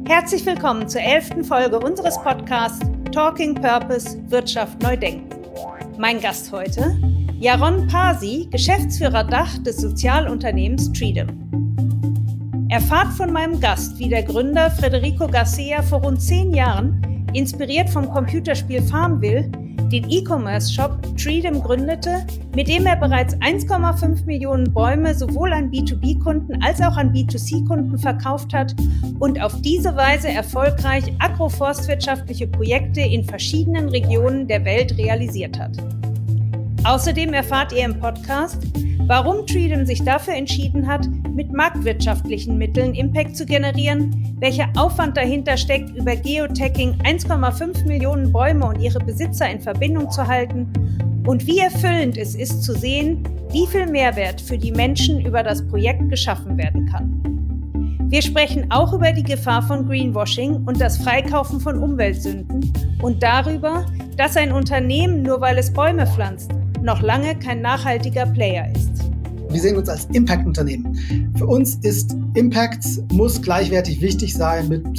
Herzlich willkommen zur 11. Folge unseres Podcasts Talking Purpose – Wirtschaft neu denken. Mein Gast heute, Yaron Pasi, Geschäftsführer Dach des Sozialunternehmens Treedom. Erfahrt von meinem Gast, wie der Gründer Federico Garcia vor rund 10 Jahren, inspiriert vom Computerspiel Farmville, den E-Commerce-Shop Treedom gründete, mit dem er bereits 1,5 Millionen Bäume sowohl an B2B-Kunden als auch an B2C-Kunden verkauft hat und auf diese Weise erfolgreich agroforstwirtschaftliche Projekte in verschiedenen Regionen der Welt realisiert hat. Außerdem erfahrt ihr im Podcast, warum Treedom sich dafür entschieden hat, mit marktwirtschaftlichen Mitteln Impact zu generieren, welcher Aufwand dahinter steckt, über Geotagging 1,5 Millionen Bäume und ihre Besitzer in Verbindung zu halten und wie erfüllend es ist zu sehen, wie viel Mehrwert für die Menschen über das Projekt geschaffen werden kann. Wir sprechen auch über die Gefahr von Greenwashing und das Freikaufen von Umweltsünden und darüber, dass ein Unternehmen, nur weil es Bäume pflanzt, noch lange kein nachhaltiger Player ist. Wir sehen uns als Impact-Unternehmen. Für uns ist Impact, muss gleichwertig wichtig sein mit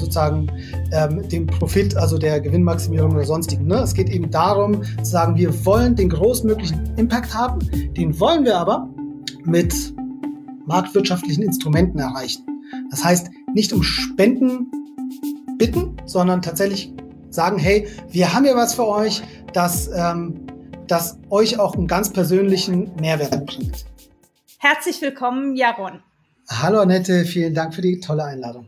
dem Profit, also der Gewinnmaximierung oder sonstigen. Ne? Es geht eben darum, zu sagen, wir wollen den größtmöglichen Impact haben, den wollen wir aber mit marktwirtschaftlichen Instrumenten erreichen. Das heißt, nicht um Spenden bitten, sondern tatsächlich sagen, hey, wir haben ja was für euch, das euch auch einen ganz persönlichen Mehrwert bringt. Herzlich willkommen, Yaron. Hallo Annette, vielen Dank für die tolle Einladung.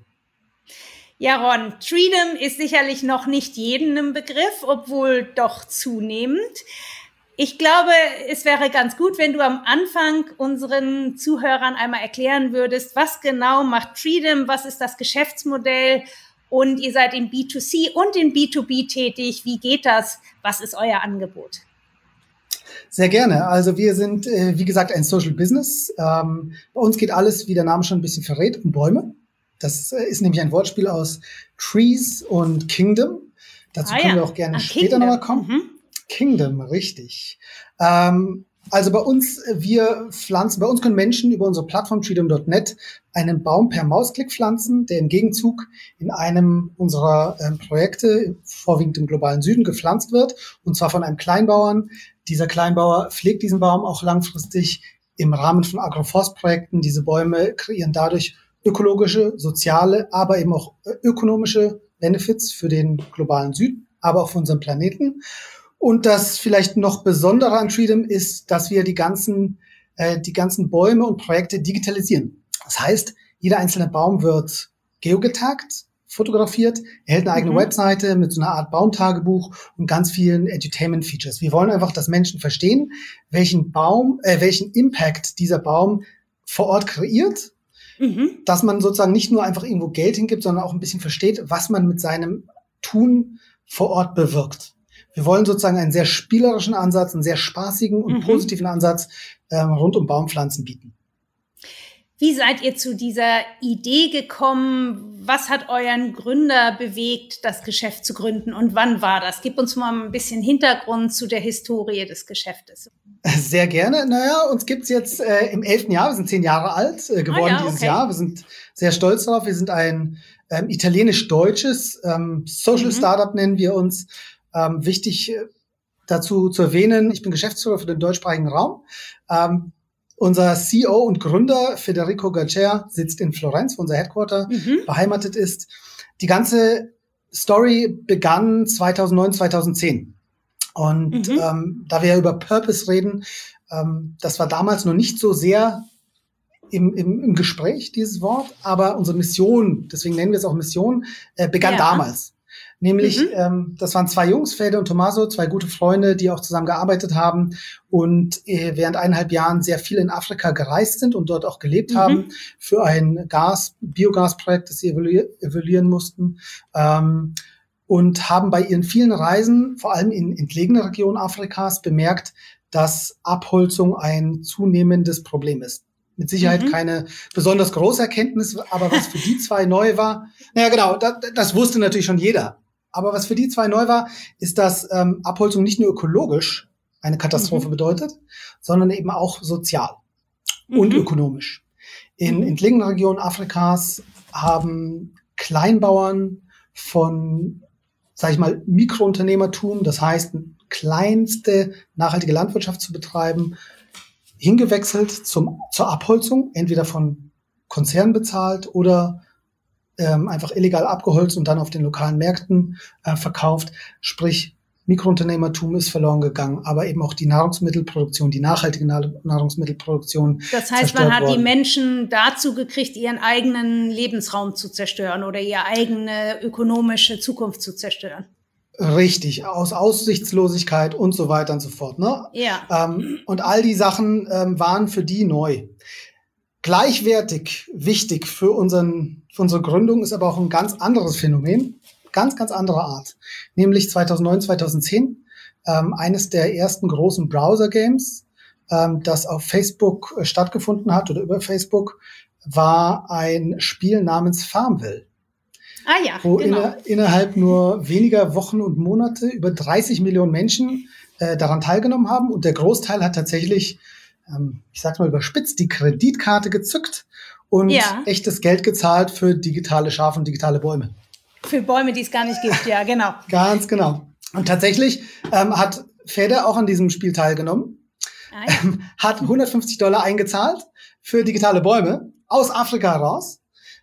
Yaron, Treedom ist sicherlich noch nicht jedem ein Begriff, obwohl doch zunehmend. Ich glaube, es wäre ganz gut, wenn du am Anfang unseren Zuhörern einmal erklären würdest, was genau macht Treedom, was ist das Geschäftsmodell und ihr seid in B2C und in B2B tätig. Wie geht das? Was ist euer Angebot? Sehr gerne. Also wir sind, wie gesagt, ein Social Business. Bei uns geht alles, wie der Name schon ein bisschen verrät, um Bäume. Das ist nämlich ein Wortspiel aus Trees und Kingdom. Dazu können wir auch gerne später nochmal kommen. Mhm. Kingdom, richtig. Also bei uns können Menschen über unsere Plattform treedom.net einen Baum per Mausklick pflanzen, der im Gegenzug in einem unserer Projekte, vorwiegend im globalen Süden, gepflanzt wird, und zwar von einem Kleinbauern. Dieser Kleinbauer pflegt diesen Baum auch langfristig im Rahmen von Agroforstprojekten. Diese Bäume kreieren dadurch ökologische, soziale, aber eben auch ökonomische Benefits für den globalen Süden, aber auch für unseren Planeten. Und das vielleicht noch Besondere an Treedom ist, dass wir die ganzen Bäume und Projekte digitalisieren. Das heißt, jeder einzelne Baum wird geogetaggt, fotografiert, erhält eine eigene Webseite mit so einer Art Baumtagebuch und ganz vielen Edutainment-Features. Wir wollen einfach, dass Menschen verstehen, welchen Impact dieser Baum vor Ort kreiert, dass man sozusagen nicht nur einfach irgendwo Geld hingibt, sondern auch ein bisschen versteht, was man mit seinem Tun vor Ort bewirkt. Wir wollen sozusagen einen sehr spielerischen Ansatz, einen sehr spaßigen und positiven Ansatz rund um Baumpflanzen bieten. Wie seid ihr zu dieser Idee gekommen? Was hat euren Gründer bewegt, das Geschäft zu gründen? Und wann war das? Gib uns mal ein bisschen Hintergrund zu der Historie des Geschäftes. Sehr gerne. Naja, uns gibt's jetzt im 11. Jahr. Wir sind 10 Jahre alt geworden dieses Jahr. Wir sind sehr stolz darauf. Wir sind ein italienisch-deutsches Social Startup, nennen wir uns. Wichtig dazu zu erwähnen, ich bin Geschäftsführer für den deutschsprachigen Raum. Unser CEO und Gründer Federico Garcia sitzt in Florenz, wo unser Headquarter beheimatet ist. Die ganze Story begann 2009, 2010. Und da wir ja über Purpose reden, das war damals noch nicht so sehr im Gespräch, dieses Wort, aber unsere Mission, deswegen nennen wir es auch Mission, begann damals. Nämlich, das waren 2 Jungs, Fede und Tommaso, 2 gute Freunde, die auch zusammen gearbeitet haben und während 1,5 Jahren sehr viel in Afrika gereist sind und dort auch gelebt haben für ein Biogasprojekt, das sie evaluieren mussten. Und haben bei ihren vielen Reisen, vor allem in entlegene Regionen Afrikas, bemerkt, dass Abholzung ein zunehmendes Problem ist. Mit Sicherheit keine besonders große Erkenntnis, aber was für die 2 neu war, naja genau, das wusste natürlich schon jeder. Aber was für die 2 neu war, ist, dass Abholzung nicht nur ökologisch eine Katastrophe bedeutet, sondern eben auch sozial und ökonomisch. In entlegenen Regionen Afrikas haben Kleinbauern, von, sage ich mal, Mikrounternehmertum, das heißt, kleinste nachhaltige Landwirtschaft zu betreiben, hingewechselt zur Abholzung, entweder von Konzernen bezahlt oder einfach illegal abgeholzt und dann auf den lokalen Märkten verkauft. Sprich, Mikrounternehmertum ist verloren gegangen, aber eben auch die Nahrungsmittelproduktion, die nachhaltige Nahrungsmittelproduktion. Das heißt, man hat die Menschen dazu gekriegt, ihren eigenen Lebensraum zu zerstören oder ihre eigene ökonomische Zukunft zu zerstören. Richtig, aus Aussichtslosigkeit und so weiter und so fort. Ne? Ja. Und all die Sachen waren für die neu. Gleichwertig wichtig für unsere Gründung ist aber auch ein ganz anderes Phänomen, ganz anderer Art. Nämlich 2009, 2010, eines der ersten großen Browser-Games, das auf Facebook stattgefunden hat oder über Facebook, war ein Spiel namens Farmville. Ah ja, wo genau. Innerhalb nur weniger Wochen und Monate über 30 Millionen Menschen daran teilgenommen haben. Und der Großteil hat tatsächlich, ich sag's mal überspitzt, die Kreditkarte gezückt und echtes Geld gezahlt für digitale Schafe und digitale Bäume. Für Bäume, die es gar nicht gibt, ja, genau. Ganz genau. Und tatsächlich hat Feder auch an diesem Spiel teilgenommen, hat $150 eingezahlt für digitale Bäume aus Afrika heraus.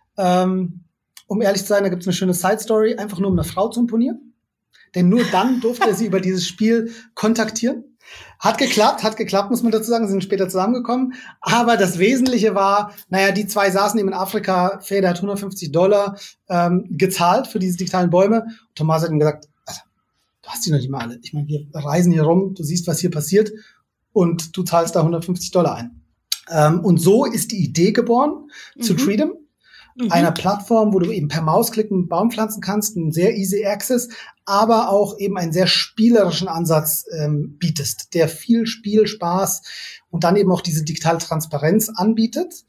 Um ehrlich zu sein, da gibt es eine schöne Side-Story, einfach nur um einer Frau zu imponieren. Denn nur dann durfte er sie über dieses Spiel kontaktieren. Hat geklappt, muss man dazu sagen, sie sind später zusammengekommen. Aber das Wesentliche war, die zwei saßen eben in Afrika, Feder hat $150 gezahlt für diese digitalen Bäume. Und Thomas hat ihm gesagt, also, du hast die noch nicht mal alle. Ich meine, wir reisen hier rum, du siehst, was hier passiert und du zahlst da $150 ein. Und so ist die Idee geboren zu Treedom. Einer Plattform, wo du eben per Mausklick einen Baum pflanzen kannst, einen sehr easy access, aber auch eben einen sehr spielerischen Ansatz bietest, der viel Spiel, Spaß und dann eben auch diese digitale Transparenz anbietet.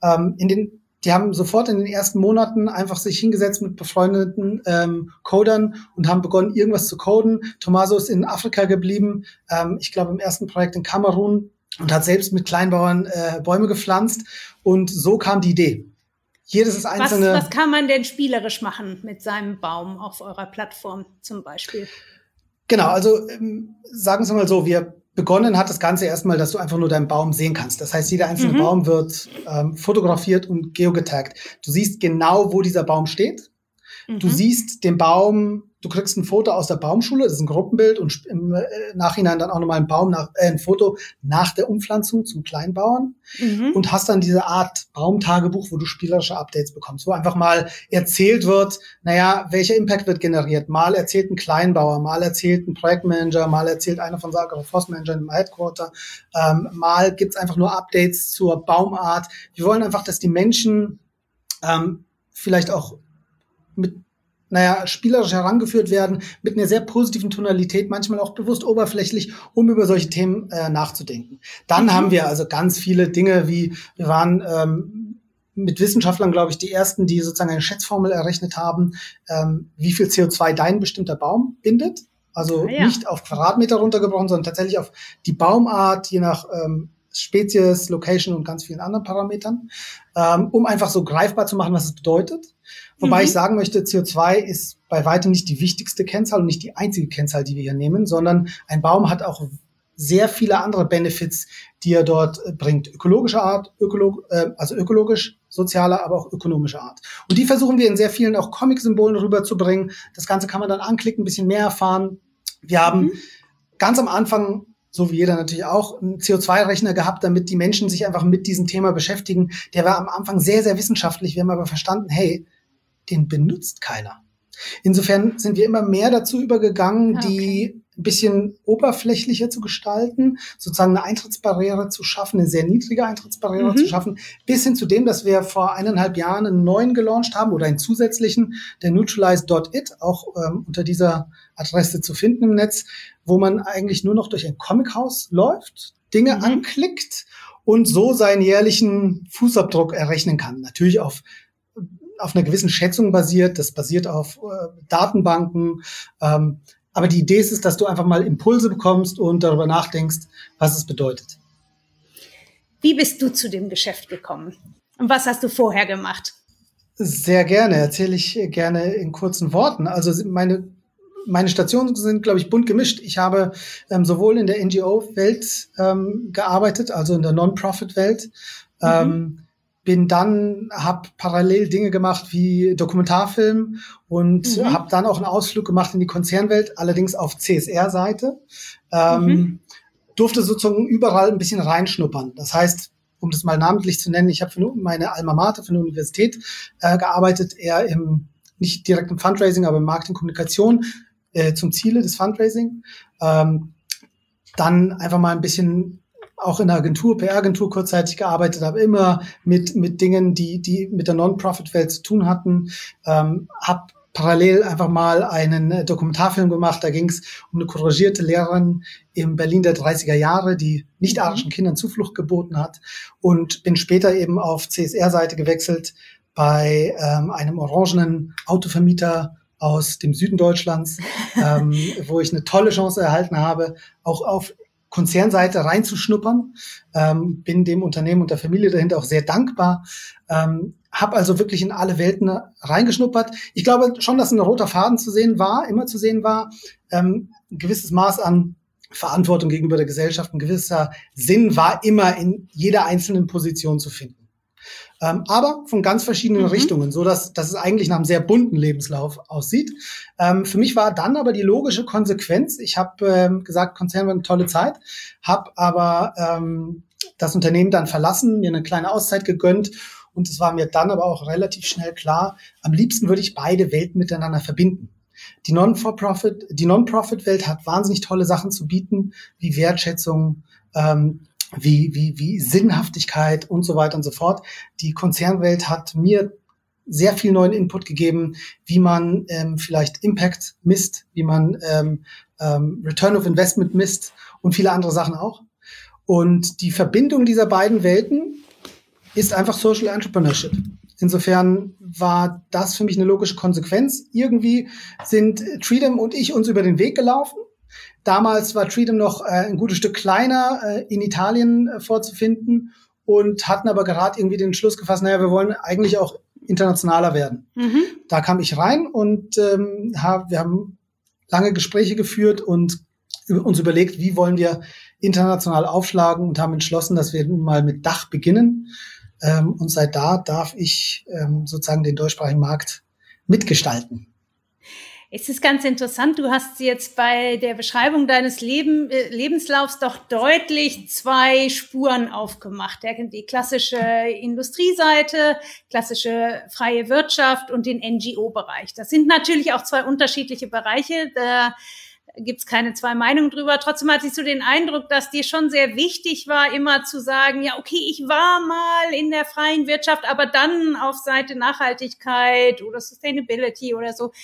Die haben sofort in den ersten Monaten einfach sich hingesetzt mit befreundeten Codern und haben begonnen, irgendwas zu coden. Tommaso ist in Afrika geblieben, ich glaube im ersten Projekt in Kamerun, und hat selbst mit Kleinbauern Bäume gepflanzt. Und so kam die Idee. Jedes einzelne. Was kann man denn spielerisch machen mit seinem Baum auf eurer Plattform zum Beispiel? Genau, also sagen wir mal so, begonnen hat das Ganze erstmal, dass du einfach nur deinen Baum sehen kannst. Das heißt, jeder einzelne Baum wird fotografiert und geogetaggt. Du siehst genau, wo dieser Baum steht. Du siehst den Baum, du kriegst ein Foto aus der Baumschule, das ist ein Gruppenbild, und im Nachhinein dann auch nochmal ein Foto nach der Umpflanzung zum Kleinbauern und hast dann diese Art Baumtagebuch, wo du spielerische Updates bekommst, wo einfach mal erzählt wird, welcher Impact wird generiert. Mal erzählt ein Kleinbauer, mal erzählt ein Projektmanager, mal erzählt einer von Forstmanagern im Headquarter, mal gibt's einfach nur Updates zur Baumart. Wir wollen einfach, dass die Menschen vielleicht auch mit spielerisch herangeführt werden, mit einer sehr positiven Tonalität, manchmal auch bewusst oberflächlich, um über solche Themen nachzudenken. Dann haben wir also ganz viele Dinge, wir waren mit Wissenschaftlern, glaube ich, die ersten, die sozusagen eine Schätzformel errechnet haben, wie viel CO2 dein bestimmter Baum bindet. Also nicht auf Quadratmeter runtergebrochen, sondern tatsächlich auf die Baumart, je nach Spezies, Location und ganz vielen anderen Parametern, um einfach so greifbar zu machen, was es bedeutet. Wobei ich sagen möchte, CO2 ist bei weitem nicht die wichtigste Kennzahl und nicht die einzige Kennzahl, die wir hier nehmen, sondern ein Baum hat auch sehr viele andere Benefits, die er dort bringt. Ökologischer Art, also ökologisch, sozialer, aber auch ökonomischer Art. Und die versuchen wir in sehr vielen auch Comic-Symbolen rüberzubringen. Das Ganze kann man dann anklicken, ein bisschen mehr erfahren. Wir haben ganz am Anfang, so wie jeder natürlich auch, einen CO2-Rechner gehabt, damit die Menschen sich einfach mit diesem Thema beschäftigen. Der war am Anfang sehr, sehr wissenschaftlich. Wir haben aber verstanden, hey, den benutzt keiner. Insofern sind wir immer mehr dazu übergegangen, die ein bisschen oberflächlicher zu gestalten, sozusagen eine Eintrittsbarriere zu schaffen, eine sehr niedrige Eintrittsbarriere zu schaffen, bis hin zu dem, dass wir vor 1,5 Jahren einen neuen gelauncht haben oder einen zusätzlichen, der Neutralize.it, auch unter dieser Adresse zu finden im Netz, wo man eigentlich nur noch durch ein Comichaus läuft, Dinge anklickt und so seinen jährlichen Fußabdruck errechnen kann. Natürlich auf einer gewissen Schätzung basiert, das basiert auf Datenbanken, aber die Idee ist, dass du einfach mal Impulse bekommst und darüber nachdenkst, was es bedeutet. Wie bist du zu dem Geschäft gekommen? Und was hast du vorher gemacht? Sehr gerne, erzähle ich gerne in kurzen Worten. Also meine Stationen sind, glaube ich, bunt gemischt. Ich habe sowohl in der NGO-Welt gearbeitet, also in der Non-Profit-Welt, habe parallel Dinge gemacht wie Dokumentarfilm und habe dann auch einen Ausflug gemacht in die Konzernwelt, allerdings auf CSR-Seite. Durfte sozusagen überall ein bisschen reinschnuppern. Das heißt, um das mal namentlich zu nennen, ich habe für meine Alma Mater, für eine Universität gearbeitet, eher nicht direkt im Fundraising, aber im Marketing, Kommunikation zum Ziele des Fundraising. Dann einfach mal ein bisschen auch in der Agentur, PR-Agentur kurzzeitig gearbeitet, aber immer mit Dingen, die mit der Non-Profit-Welt zu tun hatten. Habe parallel einfach mal einen Dokumentarfilm gemacht. Da ging es um eine couragierte Lehrerin in Berlin der 30er Jahre, die nicht-arischen Kindern Zuflucht geboten hat. Und bin später eben auf CSR-Seite gewechselt bei einem orangenen Autovermieter aus dem Süden Deutschlands, wo ich eine tolle Chance erhalten habe, auch auf Konzernseite reinzuschnuppern. Bin dem Unternehmen und der Familie dahinter auch sehr dankbar. Habe also wirklich in alle Welten reingeschnuppert. Ich glaube schon, dass ein roter Faden immer zu sehen war, ein gewisses Maß an Verantwortung gegenüber der Gesellschaft, ein gewisser Sinn war immer in jeder einzelnen Position zu finden. Aber von ganz verschiedenen Richtungen, so dass es eigentlich nach einem sehr bunten Lebenslauf aussieht. Für mich war dann aber die logische Konsequenz, ich habe gesagt, Konzern war eine tolle Zeit, habe aber das Unternehmen dann verlassen, mir eine kleine Auszeit gegönnt und es war mir dann aber auch relativ schnell klar, am liebsten würde ich beide Welten miteinander verbinden. Die Non-Profit-Welt hat wahnsinnig tolle Sachen zu bieten, wie Wertschätzung, wie Sinnhaftigkeit und so weiter und so fort. Die Konzernwelt hat mir sehr viel neuen Input gegeben, wie man vielleicht Impact misst, wie man Return of Investment misst und viele andere Sachen auch. Und die Verbindung dieser beiden Welten ist einfach Social Entrepreneurship. Insofern war das für mich eine logische Konsequenz. Irgendwie sind Treedom und ich uns über den Weg gelaufen. Damals war Treedom noch ein gutes Stück kleiner in Italien vorzufinden und hatten aber gerade irgendwie den Entschluss gefasst, wir wollen eigentlich auch internationaler werden. Da kam ich rein und wir haben lange Gespräche geführt und uns überlegt, wie wollen wir international aufschlagen und haben entschlossen, dass wir nun mal mit Dach beginnen. Und seit da darf ich sozusagen den deutschsprachigen Markt mitgestalten. Es ist ganz interessant, du hast jetzt bei der Beschreibung deines Lebenslaufs doch deutlich zwei Spuren aufgemacht. Die klassische Industrieseite, klassische freie Wirtschaft und den NGO-Bereich. Das sind natürlich auch zwei unterschiedliche Bereiche, da gibt's keine zwei Meinungen drüber. Trotzdem hatte ich so den Eindruck, dass dir schon sehr wichtig war, immer zu sagen, ja, okay, ich war mal in der freien Wirtschaft, aber dann auf Seite Nachhaltigkeit oder Sustainability oder so.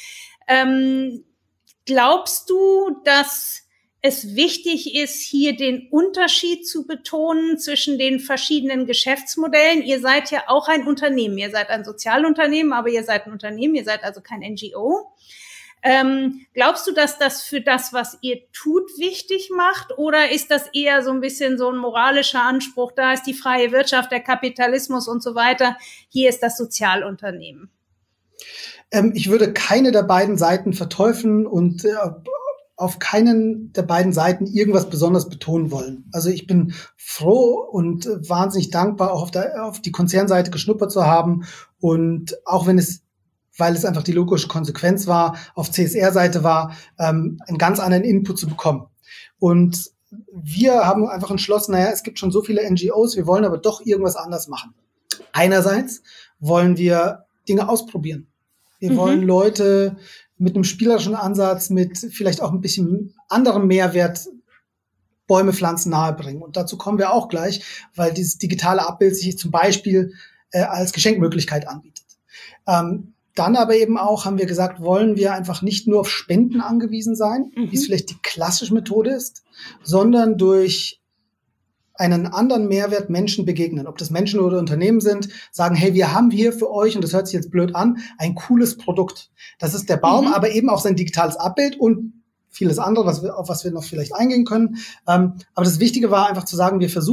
Glaubst du, dass es wichtig ist, hier den Unterschied zu betonen zwischen den verschiedenen Geschäftsmodellen? Ihr seid ja auch ein Unternehmen. Ihr seid ein Sozialunternehmen, aber ihr seid ein Unternehmen. Ihr seid also kein NGO. Glaubst du, dass das für das, was ihr tut, wichtig macht? Oder ist das eher so ein bisschen so ein moralischer Anspruch? Da ist die freie Wirtschaft, der Kapitalismus und so weiter. Hier ist das Sozialunternehmen. Ich würde keine der beiden Seiten verteufeln und auf keinen der beiden Seiten irgendwas besonders betonen wollen. Also ich bin froh und wahnsinnig dankbar, auch auf die Konzernseite geschnuppert zu haben. Und auch weil es einfach die logische Konsequenz war, auf CSR-Seite war, einen ganz anderen Input zu bekommen. Und wir haben einfach entschlossen, es gibt schon so viele NGOs, wir wollen aber doch irgendwas anders machen. Einerseits wollen wir Dinge ausprobieren. Wir wollen Leute mit einem spielerischen Ansatz, mit vielleicht auch ein bisschen anderem Mehrwert Bäume pflanzen nahebringen. Und dazu kommen wir auch gleich, weil dieses digitale Abbild sich zum Beispiel als Geschenkmöglichkeit anbietet. Dann aber eben auch, haben wir gesagt, wollen wir einfach nicht nur auf Spenden angewiesen sein, wie es vielleicht die klassische Methode ist, sondern durch einen anderen Mehrwert Menschen begegnen. Ob das Menschen oder Unternehmen sind, sagen, hey, wir haben hier für euch, und das hört sich jetzt blöd an, ein cooles Produkt. Das ist der Baum, aber eben auch sein digitales Abbild und vieles andere, auf was wir noch vielleicht eingehen können. Aber das Wichtige war einfach zu sagen, wir versuchen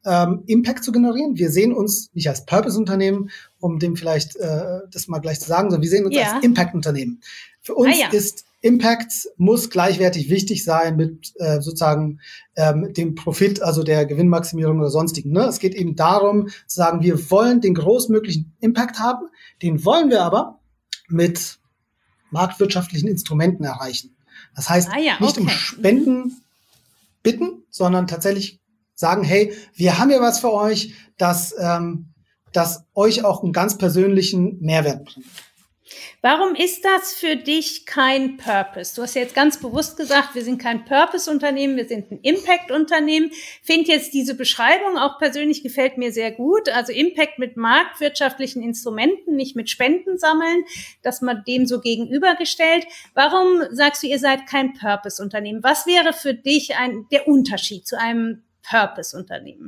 Impact zu generieren. Wir sehen uns nicht als Purpose-Unternehmen, um dem vielleicht das mal gleich zu sagen, sondern wir sehen uns als Impact-Unternehmen. Für uns ist Impact muss gleichwertig wichtig sein mit sozusagen dem Profit, also der Gewinnmaximierung oder sonstigen. Ne? Es geht eben darum zu sagen, wir wollen den großmöglichen Impact haben, den wollen wir aber mit marktwirtschaftlichen Instrumenten erreichen. Das heißt, nicht um Spenden bitten, sondern tatsächlich sagen, hey, wir haben ja was für euch, das euch auch einen ganz persönlichen Mehrwert bringt. Warum ist das für dich kein Purpose? Du hast ja jetzt ganz bewusst gesagt, wir sind kein Purpose-Unternehmen, wir sind ein Impact-Unternehmen. Finde jetzt diese Beschreibung auch persönlich gefällt mir sehr gut. Also Impact mit marktwirtschaftlichen Instrumenten, nicht mit Spenden sammeln, dass man dem so gegenübergestellt. Warum sagst du, ihr seid kein Purpose-Unternehmen? Was wäre für dich der Unterschied zu einem Purpose-Unternehmen?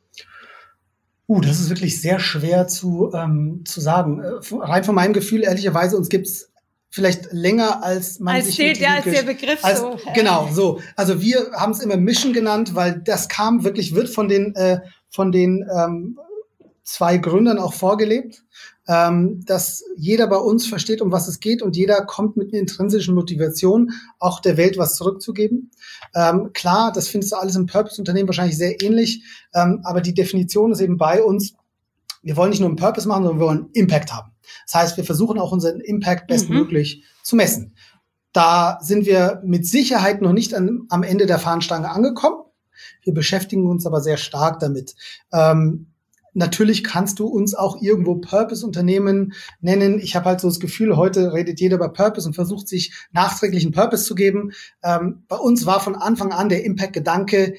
Das ist wirklich sehr schwer zu sagen. Rein von meinem Gefühl, ehrlicherweise, uns gibt's vielleicht länger, als man als sich als der Begriff so. Genau, so. Also wir haben es immer Mission genannt, weil das wird von den zwei Gründern auch vorgelebt, dass jeder bei uns versteht, um was es geht und jeder kommt mit einer intrinsischen Motivation, auch der Welt was zurückzugeben. Klar, das findest du alles im Purpose-Unternehmen wahrscheinlich sehr ähnlich, aber die Definition ist eben bei uns, wir wollen nicht nur einen Purpose machen, sondern wir wollen Impact haben. Das heißt, wir versuchen auch unseren Impact bestmöglich zu messen. Da sind wir mit Sicherheit noch nicht am Ende der Fahnenstange angekommen. Wir beschäftigen uns aber sehr stark damit. Natürlich kannst du uns auch irgendwo Purpose-Unternehmen nennen. Ich habe halt so das Gefühl, heute redet jeder über Purpose und versucht sich nachträglich einen Purpose zu geben. Bei uns war von Anfang an der Impact-Gedanke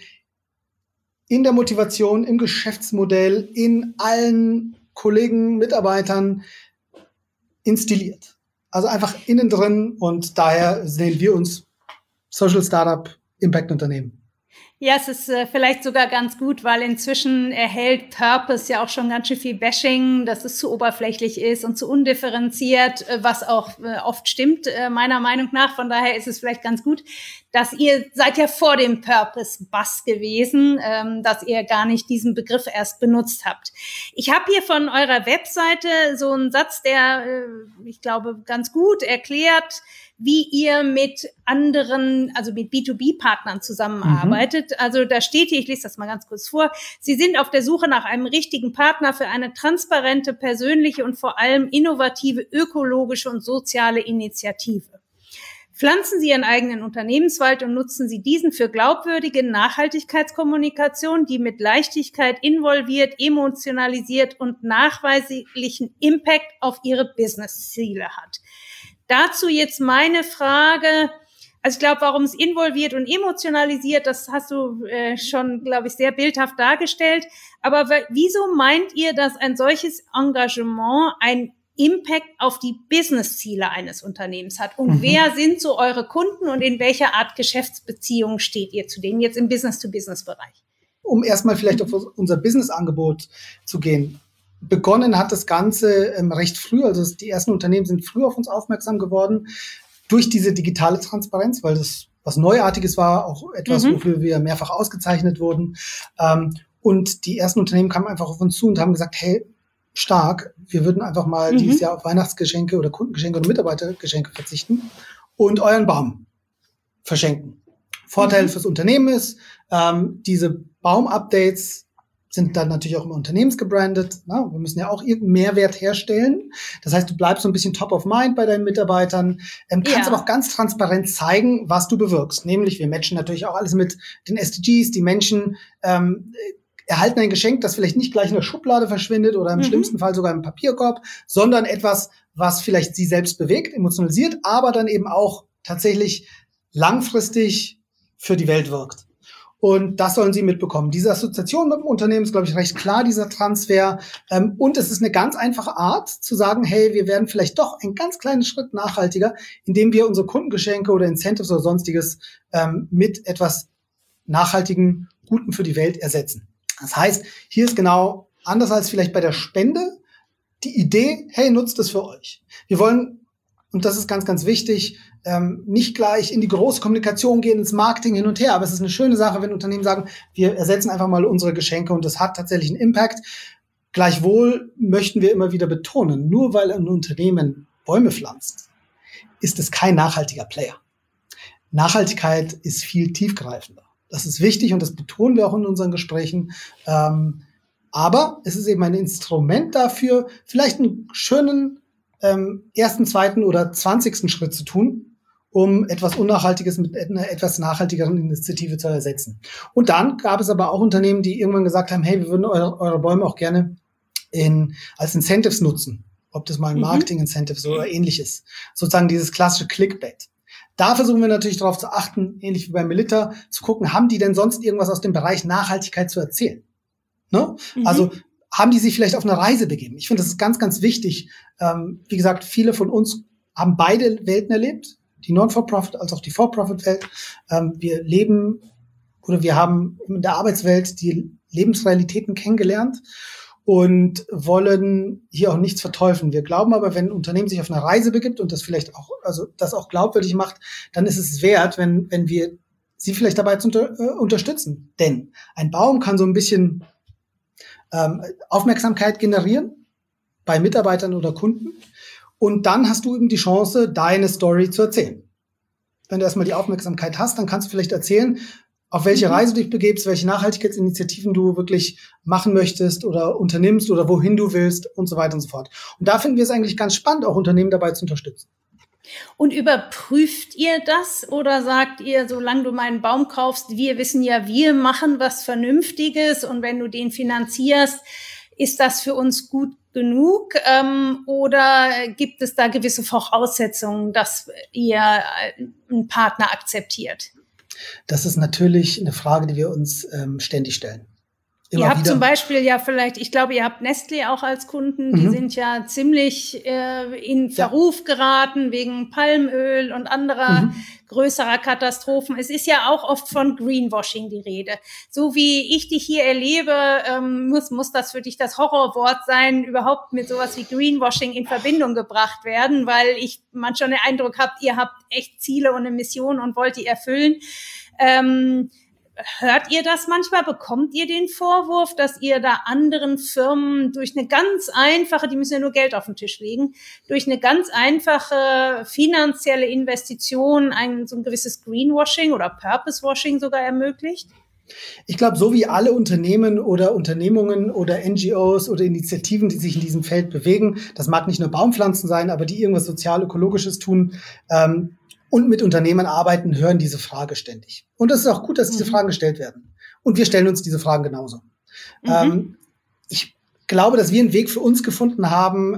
in der Motivation, im Geschäftsmodell, in allen Kollegen, Mitarbeitern instilliert. Also einfach innen drin und daher sehen wir uns Social Startup Impact-Unternehmen. Ja, es ist vielleicht sogar ganz gut, weil inzwischen erhält Purpose ja auch schon ganz schön viel Bashing, dass es zu oberflächlich ist und zu undifferenziert, was auch oft stimmt, meiner Meinung nach. Von daher ist es vielleicht ganz gut, dass ihr seid ja vor dem Purpose-Buzz gewesen, dass ihr gar nicht diesen Begriff erst benutzt habt. Ich habe hier von eurer Webseite so einen Satz, der, ich glaube, ganz gut erklärt, wie ihr mit anderen, also mit B2B-Partnern zusammenarbeitet. Also da steht hier, ich lese das mal ganz kurz vor, Sie sind auf der Suche nach einem richtigen Partner für eine transparente, persönliche und vor allem innovative, ökologische und soziale Initiative. Pflanzen Sie Ihren eigenen Unternehmenswald und nutzen Sie diesen für glaubwürdige Nachhaltigkeitskommunikation, die mit Leichtigkeit involviert, emotionalisiert und nachweislichen Impact auf Ihre Business-Ziele hat. Dazu jetzt meine Frage, also ich glaube, warum es involviert und emotionalisiert, das hast du schon, glaube ich, sehr bildhaft dargestellt. Aber wieso meint ihr, dass ein solches Engagement ein Impact auf die Business-Ziele eines Unternehmens hat? Und wer sind so eure Kunden und in welcher Art Geschäftsbeziehung steht ihr zu denen jetzt im Business-to-Business-Bereich? Um erstmal vielleicht auf unser Business-Angebot zu gehen. Begonnen hat das Ganze recht früh, also die ersten Unternehmen sind früh auf uns aufmerksam geworden durch diese digitale Transparenz, weil das was Neuartiges war, auch etwas, wofür wir mehrfach ausgezeichnet wurden. Und die ersten Unternehmen kamen einfach auf uns zu und haben gesagt, hey, stark, wir würden einfach mal dieses Jahr auf Weihnachtsgeschenke oder Kundengeschenke oder Mitarbeitergeschenke verzichten und euren Baum verschenken. Vorteil fürs Unternehmen ist, diese Baum-Updates sind dann natürlich auch immer unternehmensgebrandet. Ne? Wir müssen ja auch irgendeinen Mehrwert herstellen. Das heißt, du bleibst so ein bisschen top of mind bei deinen Mitarbeitern, kannst aber auch ganz transparent zeigen, was du bewirkst. Nämlich, wir matchen natürlich auch alles mit den SDGs. Die Menschen erhalten ein Geschenk, das vielleicht nicht gleich in der Schublade verschwindet oder im schlimmsten Fall sogar im Papierkorb, sondern etwas, was vielleicht sie selbst bewegt, emotionalisiert, aber dann eben auch tatsächlich langfristig für die Welt wirkt. Und das sollen sie mitbekommen. Diese Assoziation mit dem Unternehmen ist, glaube ich, recht klar, dieser Transfer. Und es ist eine ganz einfache Art zu sagen, hey, wir werden vielleicht doch einen ganz kleinen Schritt nachhaltiger, indem wir unsere Kundengeschenke oder Incentives oder sonstiges mit etwas Nachhaltigem, Guten für die Welt ersetzen. Das heißt, hier ist genau anders als vielleicht bei der Spende die Idee, hey, nutzt es für euch. Wir wollen und das ist ganz, ganz wichtig, nicht gleich in die große Kommunikation gehen, ins Marketing hin und her. Aber es ist eine schöne Sache, wenn Unternehmen sagen, wir ersetzen einfach mal unsere Geschenke und das hat tatsächlich einen Impact. Gleichwohl möchten wir immer wieder betonen, nur weil ein Unternehmen Bäume pflanzt, ist es kein nachhaltiger Player. Nachhaltigkeit ist viel tiefgreifender. Das ist wichtig und das betonen wir auch in unseren Gesprächen. Aber es ist eben ein Instrument dafür, vielleicht einen schönen ersten, zweiten oder 20. Schritt zu tun, um etwas Unnachhaltiges mit einer etwas nachhaltigeren Initiative zu ersetzen. Und dann gab es aber auch Unternehmen, die irgendwann gesagt haben, hey, wir würden eure Bäume auch gerne als Incentives nutzen. Ob das mal ein Marketing-Incentives oder ähnliches. Sozusagen dieses klassische Clickbait. Da versuchen wir natürlich darauf zu achten, ähnlich wie bei Melitta, zu gucken, haben die denn sonst irgendwas aus dem Bereich Nachhaltigkeit zu erzählen? Ne? Also haben die sich vielleicht auf eine Reise begeben? Ich finde, das ist ganz, ganz wichtig. Wie gesagt, viele von uns haben beide Welten erlebt, die Non-for-Profit als auch die For-Profit-Welt. Wir leben oder wir haben in der Arbeitswelt die Lebensrealitäten kennengelernt und wollen hier auch nichts verteufeln. Wir glauben aber, wenn ein Unternehmen sich auf eine Reise begibt und das vielleicht auch, also das auch glaubwürdig macht, dann ist es wert, wenn wir sie vielleicht dabei unterstützen. Denn ein Baum kann so ein bisschen Aufmerksamkeit generieren bei Mitarbeitern oder Kunden. Und dann hast du eben die Chance, deine Story zu erzählen. Wenn du erstmal die Aufmerksamkeit hast, dann kannst du vielleicht erzählen, auf welche Reise du dich begibst, welche Nachhaltigkeitsinitiativen du wirklich machen möchtest oder unternimmst oder wohin du willst und so weiter und so fort. Und da finden wir es eigentlich ganz spannend, auch Unternehmen dabei zu unterstützen. Und überprüft ihr das oder sagt ihr, solange du meinen Baum kaufst, wir wissen ja, wir machen was Vernünftiges und wenn du den finanzierst, ist das für uns gut genug? Oder gibt es da gewisse Voraussetzungen, dass ihr einen Partner akzeptiert? Das ist natürlich eine Frage, die wir uns ständig stellen. Ihr habt zum Beispiel ja vielleicht, ich glaube, ihr habt Nestlé auch als Kunden, die sind ja ziemlich in Verruf geraten wegen Palmöl und anderer größerer Katastrophen. Es ist ja auch oft von Greenwashing die Rede. So wie ich dich hier erlebe, muss das für dich das Horrorwort sein, überhaupt mit sowas wie Greenwashing in Verbindung gebracht werden, weil man schon den Eindruck habe, ihr habt echt Ziele und eine Mission und wollt die erfüllen. Hört ihr das manchmal? Bekommt ihr den Vorwurf, dass ihr da anderen Firmen durch eine ganz einfache, die müssen ja nur Geld auf den Tisch legen, durch eine ganz einfache finanzielle Investition so ein gewisses Greenwashing oder Purposewashing sogar ermöglicht? Ich glaube, so wie alle Unternehmen oder Unternehmungen oder NGOs oder Initiativen, die sich in diesem Feld bewegen, das mag nicht nur Baumpflanzen sein, aber die irgendwas sozial-ökologisches tun, und mit Unternehmen arbeiten, hören diese Frage ständig. Und das ist auch gut, dass diese Fragen gestellt werden. Und wir stellen uns diese Fragen genauso. Ich glaube, dass wir einen Weg für uns gefunden haben,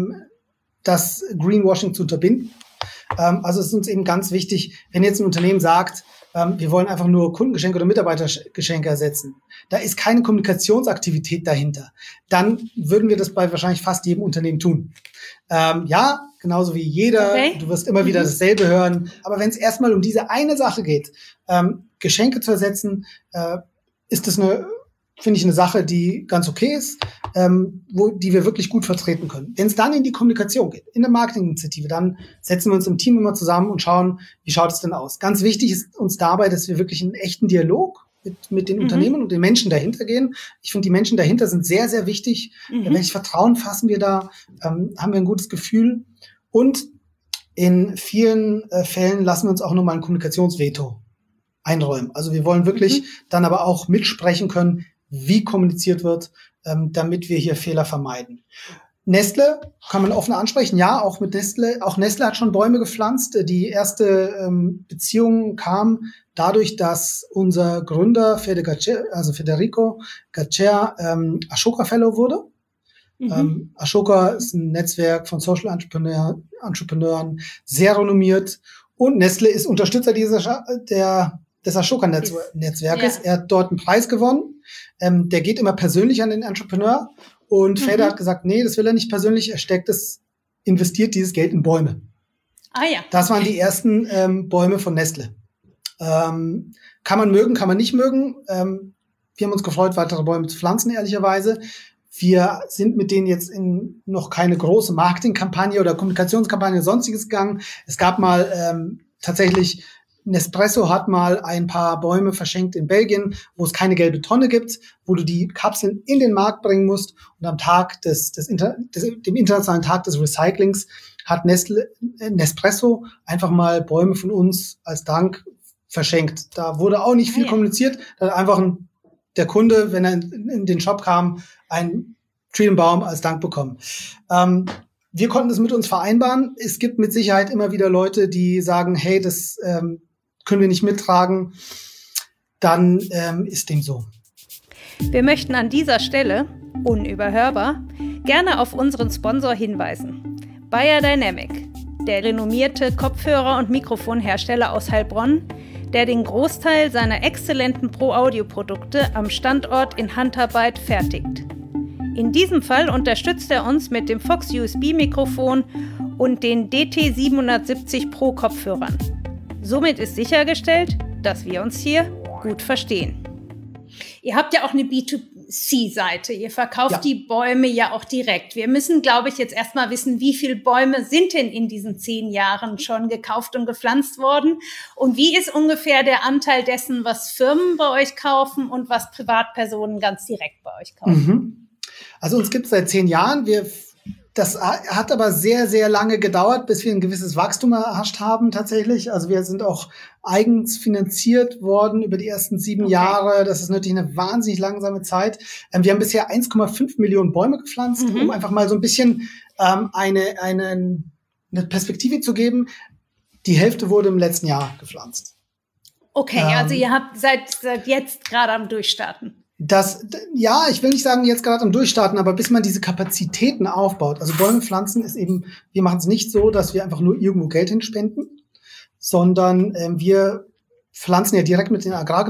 das Greenwashing zu unterbinden. Also es ist uns eben ganz wichtig, wenn jetzt ein Unternehmen sagt, wir wollen einfach nur Kundengeschenke oder Mitarbeitergeschenke ersetzen. Da ist keine Kommunikationsaktivität dahinter. Dann würden wir das bei wahrscheinlich fast jedem Unternehmen tun. Ja, genauso wie jeder. Okay. Du wirst immer wieder dasselbe hören. Aber wenn es erstmal um diese eine Sache geht, Geschenke zu ersetzen, ist das finde ich, eine Sache, die ganz okay ist, die wir wirklich gut vertreten können. Wenn es dann in die Kommunikation geht, in der Marketinginitiative, dann setzen wir uns im Team immer zusammen und schauen, wie schaut es denn aus. Ganz wichtig ist uns dabei, dass wir wirklich einen echten Dialog mit den Unternehmen und den Menschen dahinter gehen. Ich finde, die Menschen dahinter sind sehr, sehr wichtig. Welches Vertrauen fassen wir da? Haben wir ein gutes Gefühl? Und in vielen Fällen lassen wir uns auch nochmal ein Kommunikationsveto einräumen. Also wir wollen wirklich dann aber auch mitsprechen können, wie kommuniziert wird, damit wir hier Fehler vermeiden. Nestle kann man offen ansprechen. Ja, auch mit Nestle. Auch Nestle hat schon Bäume gepflanzt. Die erste Beziehung kam dadurch, dass unser Gründer Federico Gaccia Ashoka Fellow wurde. Ashoka ist ein Netzwerk von Social Entrepreneuren, sehr renommiert. Und Nestle ist Unterstützer des Ashoka-Netzwerkes. Er hat dort einen Preis gewonnen. Der geht immer persönlich an den Entrepreneur. Und Feder hat gesagt, nee, das will er nicht persönlich. Investiert dieses Geld in Bäume. Ah ja. Das waren die ersten Bäume von Nestle. Kann man mögen, kann man nicht mögen. Wir haben uns gefreut, weitere Bäume zu pflanzen, ehrlicherweise. Wir sind mit denen jetzt in noch keine große Marketingkampagne oder Kommunikationskampagne oder sonstiges gegangen. Es gab mal tatsächlich, Nespresso hat mal ein paar Bäume verschenkt in Belgien, wo es keine gelbe Tonne gibt, wo du die Kapseln in den Markt bringen musst. Und am Tag dem internationalen Tag des Recyclings hat Nespresso einfach mal Bäume von uns als Dank verschenkt. Da wurde auch nicht viel kommuniziert. Da hat einfach der Kunde, wenn er in den Shop kam, einen Baum als Dank bekommen. Wir konnten das mit uns vereinbaren. Es gibt mit Sicherheit immer wieder Leute, die sagen, hey, das können wir nicht mittragen. Dann ist dem so. Wir möchten an dieser Stelle, unüberhörbar, gerne auf unseren Sponsor hinweisen. Beyerdynamic, der renommierte Kopfhörer- und Mikrofonhersteller aus Heilbronn, der den Großteil seiner exzellenten Pro-Audio-Produkte am Standort in Handarbeit fertigt. In diesem Fall unterstützt er uns mit dem Fox USB-Mikrofon und den DT770 Pro Kopfhörern. Somit ist sichergestellt, dass wir uns hier gut verstehen. Ihr habt ja auch eine B2C-Seite. Ihr verkauft die Bäume ja auch direkt. Wir müssen, glaube ich, jetzt erstmal wissen, wie viele Bäume sind denn in diesen 10 Jahren schon gekauft und gepflanzt worden? Und wie ist ungefähr der Anteil dessen, was Firmen bei euch kaufen und was Privatpersonen ganz direkt bei euch kaufen? Also uns gibt es seit 10 Jahren. Das hat aber sehr, sehr lange gedauert, bis wir ein gewisses Wachstum erhascht haben tatsächlich. Also wir sind auch eigens finanziert worden über die ersten 7 Jahre. Das ist natürlich eine wahnsinnig langsame Zeit. Wir haben bisher 1,5 Millionen Bäume gepflanzt, um einfach mal so ein bisschen eine Perspektive zu geben. Die Hälfte wurde im letzten Jahr gepflanzt. Okay, also ihr habt seit jetzt gerade am Durchstarten. Ich will nicht sagen, jetzt gerade am Durchstarten, aber bis man diese Kapazitäten aufbaut. Also Bäume pflanzen ist eben, wir machen es nicht so, dass wir einfach nur irgendwo Geld hinspenden, sondern wir pflanzen ja direkt mit den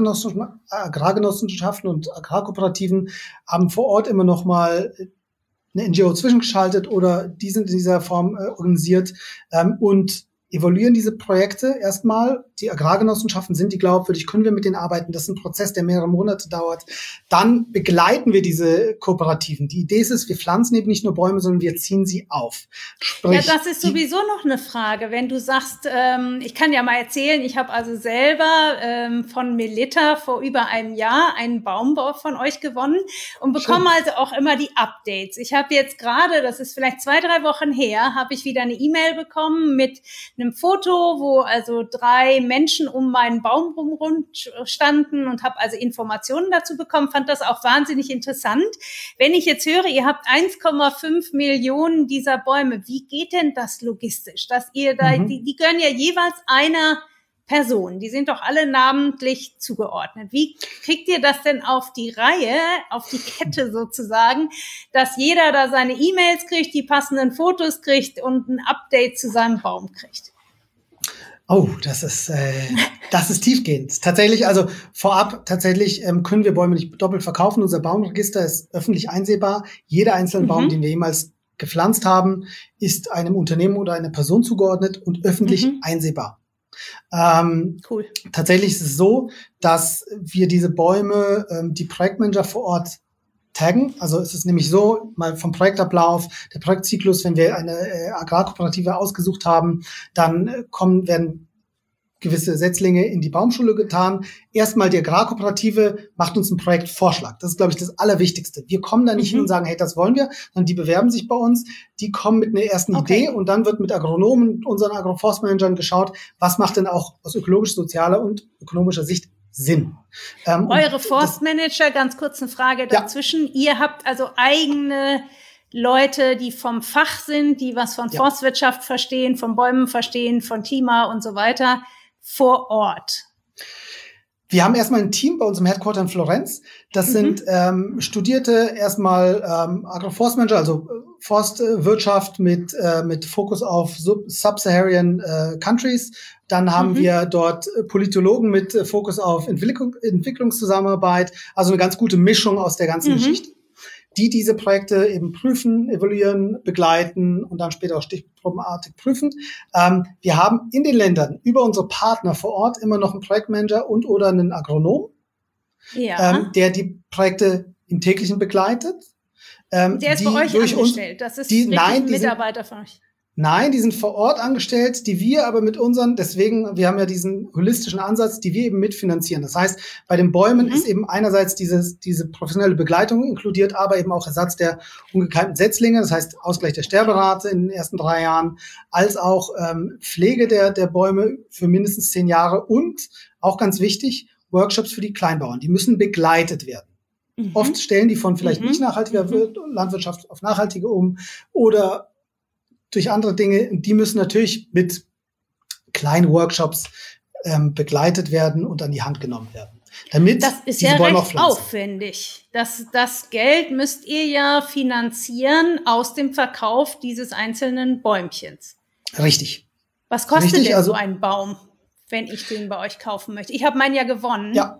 Agrargenossenschaften und Agrarkooperativen, haben vor Ort immer noch mal eine NGO zwischengeschaltet oder die sind in dieser Form organisiert und evaluieren diese Projekte erstmal. Die Agrargenossenschaften, sind die glaubwürdig? Können wir mit denen arbeiten? Das ist ein Prozess, der mehrere Monate dauert. Dann begleiten wir diese Kooperativen. Die Idee ist es, wir pflanzen eben nicht nur Bäume, sondern wir ziehen sie auf. Sprich, ja, das ist sowieso noch eine Frage. Wenn du sagst, ich kann ja mal erzählen, ich habe also selber von Melitta vor über einem Jahr einen Baumbau von euch gewonnen und bekomme also auch immer die Updates. Ich habe jetzt gerade, das ist vielleicht 2-3 Wochen her, habe ich wieder eine E-Mail bekommen mit einem Foto, wo also 3 Menschen um meinen Baum rum standen und habe also Informationen dazu bekommen, fand das auch wahnsinnig interessant. Wenn ich jetzt höre, ihr habt 1,5 Millionen dieser Bäume, wie geht denn das logistisch? Dass ihr da, die gehören ja jeweils einer Person, die sind doch alle namentlich zugeordnet. Wie kriegt ihr das denn auf die Reihe, auf die Kette sozusagen, dass jeder da seine E-Mails kriegt, die passenden Fotos kriegt und ein Update zu seinem Baum kriegt? Oh, das ist tiefgehend. Tatsächlich, also vorab, können wir Bäume nicht doppelt verkaufen. Unser Baumregister ist öffentlich einsehbar. Jeder einzelne Baum, den wir jemals gepflanzt haben, ist einem Unternehmen oder einer Person zugeordnet und öffentlich einsehbar. Cool. Tatsächlich ist es so, dass wir diese Bäume, die Projektmanager vor Ort taggen. Also es ist nämlich so, mal vom Projektablauf, der Projektzyklus, wenn wir eine Agrarkooperative ausgesucht haben, dann werden gewisse Setzlinge in die Baumschule getan. Erstmal die Agrarkooperative macht uns einen Projektvorschlag. Das ist, glaube ich, das Allerwichtigste. Wir kommen da nicht hin und sagen, hey, das wollen wir, sondern die bewerben sich bei uns, die kommen mit einer ersten Idee und dann wird mit Agronomen und unseren Agroforstmanagern geschaut, was macht denn auch aus ökologisch, sozialer und ökonomischer Sicht Sinn. Eure Forstmanager, ganz kurz eine Frage dazwischen. Ihr habt also eigene Leute, die vom Fach sind, die was von Forstwirtschaft verstehen, von Bäumen verstehen, von Klima und so weiter, vor Ort. Wir haben erstmal ein Team bei uns im Headquarter in Florenz. Das sind studierte erstmal Agroforstmanager, also Forstwirtschaft mit Fokus auf Sub-Saharan Countries. Dann haben wir dort Politologen mit Fokus auf Entwicklungszusammenarbeit. Also eine ganz gute Mischung aus der ganzen Geschichte, die diese Projekte eben prüfen, evaluieren, begleiten und dann später auch stichprobenartig prüfen. Wir haben in den Ländern über unsere Partner vor Ort immer noch einen Projektmanager und oder einen Agronom, der die Projekte im täglichen begleitet. Der ist bei euch angestellt. Das ist richtig ein Mitarbeiter von euch. Nein, die sind vor Ort angestellt, die wir aber mit deswegen, wir haben ja diesen holistischen Ansatz, die wir eben mitfinanzieren. Das heißt, bei den Bäumen ist eben einerseits diese professionelle Begleitung inkludiert, aber eben auch Ersatz der ungekeimten Setzlinge, das heißt Ausgleich der Sterberate in den ersten 3 Jahren, als auch Pflege der Bäume für mindestens 10 Jahre und auch ganz wichtig, Workshops für die Kleinbauern. Die müssen begleitet werden. Oft stellen die von vielleicht nicht nachhaltiger Landwirtschaft auf nachhaltige um oder durch andere Dinge, die müssen natürlich mit kleinen Workshops begleitet werden und an die Hand genommen werden. Damit das ist diese ja Bäume recht aufwendig. Das Geld müsst ihr ja finanzieren aus dem Verkauf dieses einzelnen Bäumchens. Richtig. Was kostet denn so ein Baum, wenn ich den bei euch kaufen möchte? Ich habe meinen ja gewonnen. Ja,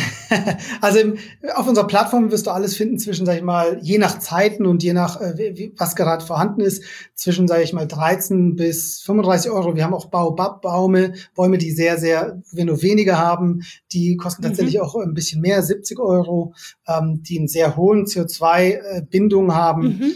also auf unserer Plattform wirst du alles finden zwischen, sag ich mal, je nach Zeiten und je nach, was gerade vorhanden ist, zwischen, sag ich mal, 13 bis 35 Euro. Wir haben auch Bäume, die sehr, sehr, wir nur wenige haben. Die kosten tatsächlich auch ein bisschen mehr, 70 Euro, die einen sehr hohen CO2-Bindung haben.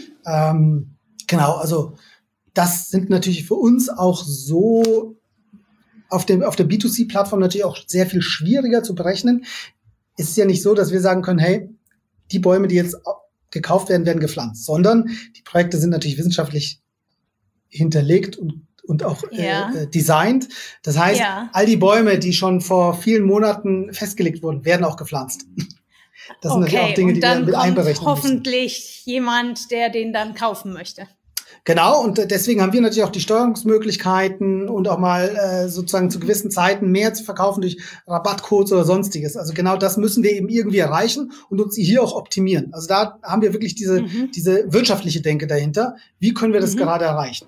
Genau, also das sind natürlich für uns auch so auf der B2C-Plattform natürlich auch sehr viel schwieriger zu berechnen. Es ist ja nicht so, dass wir sagen können, hey, die Bäume, die jetzt gekauft werden, werden gepflanzt, sondern die Projekte sind natürlich wissenschaftlich hinterlegt und auch designt. Das heißt, all die Bäume, die schon vor vielen Monaten festgelegt wurden, werden auch gepflanzt. Das sind natürlich auch Dinge, die wir mit einberechnen müssen. Hoffentlich jemand, der den dann kaufen möchte. Genau, und deswegen haben wir natürlich auch die Steuerungsmöglichkeiten und auch mal sozusagen zu gewissen Zeiten mehr zu verkaufen durch Rabattcodes oder Sonstiges. Also genau das müssen wir eben irgendwie erreichen und uns hier auch optimieren. Also da haben wir wirklich diese wirtschaftliche Denke dahinter. Wie können wir das gerade erreichen?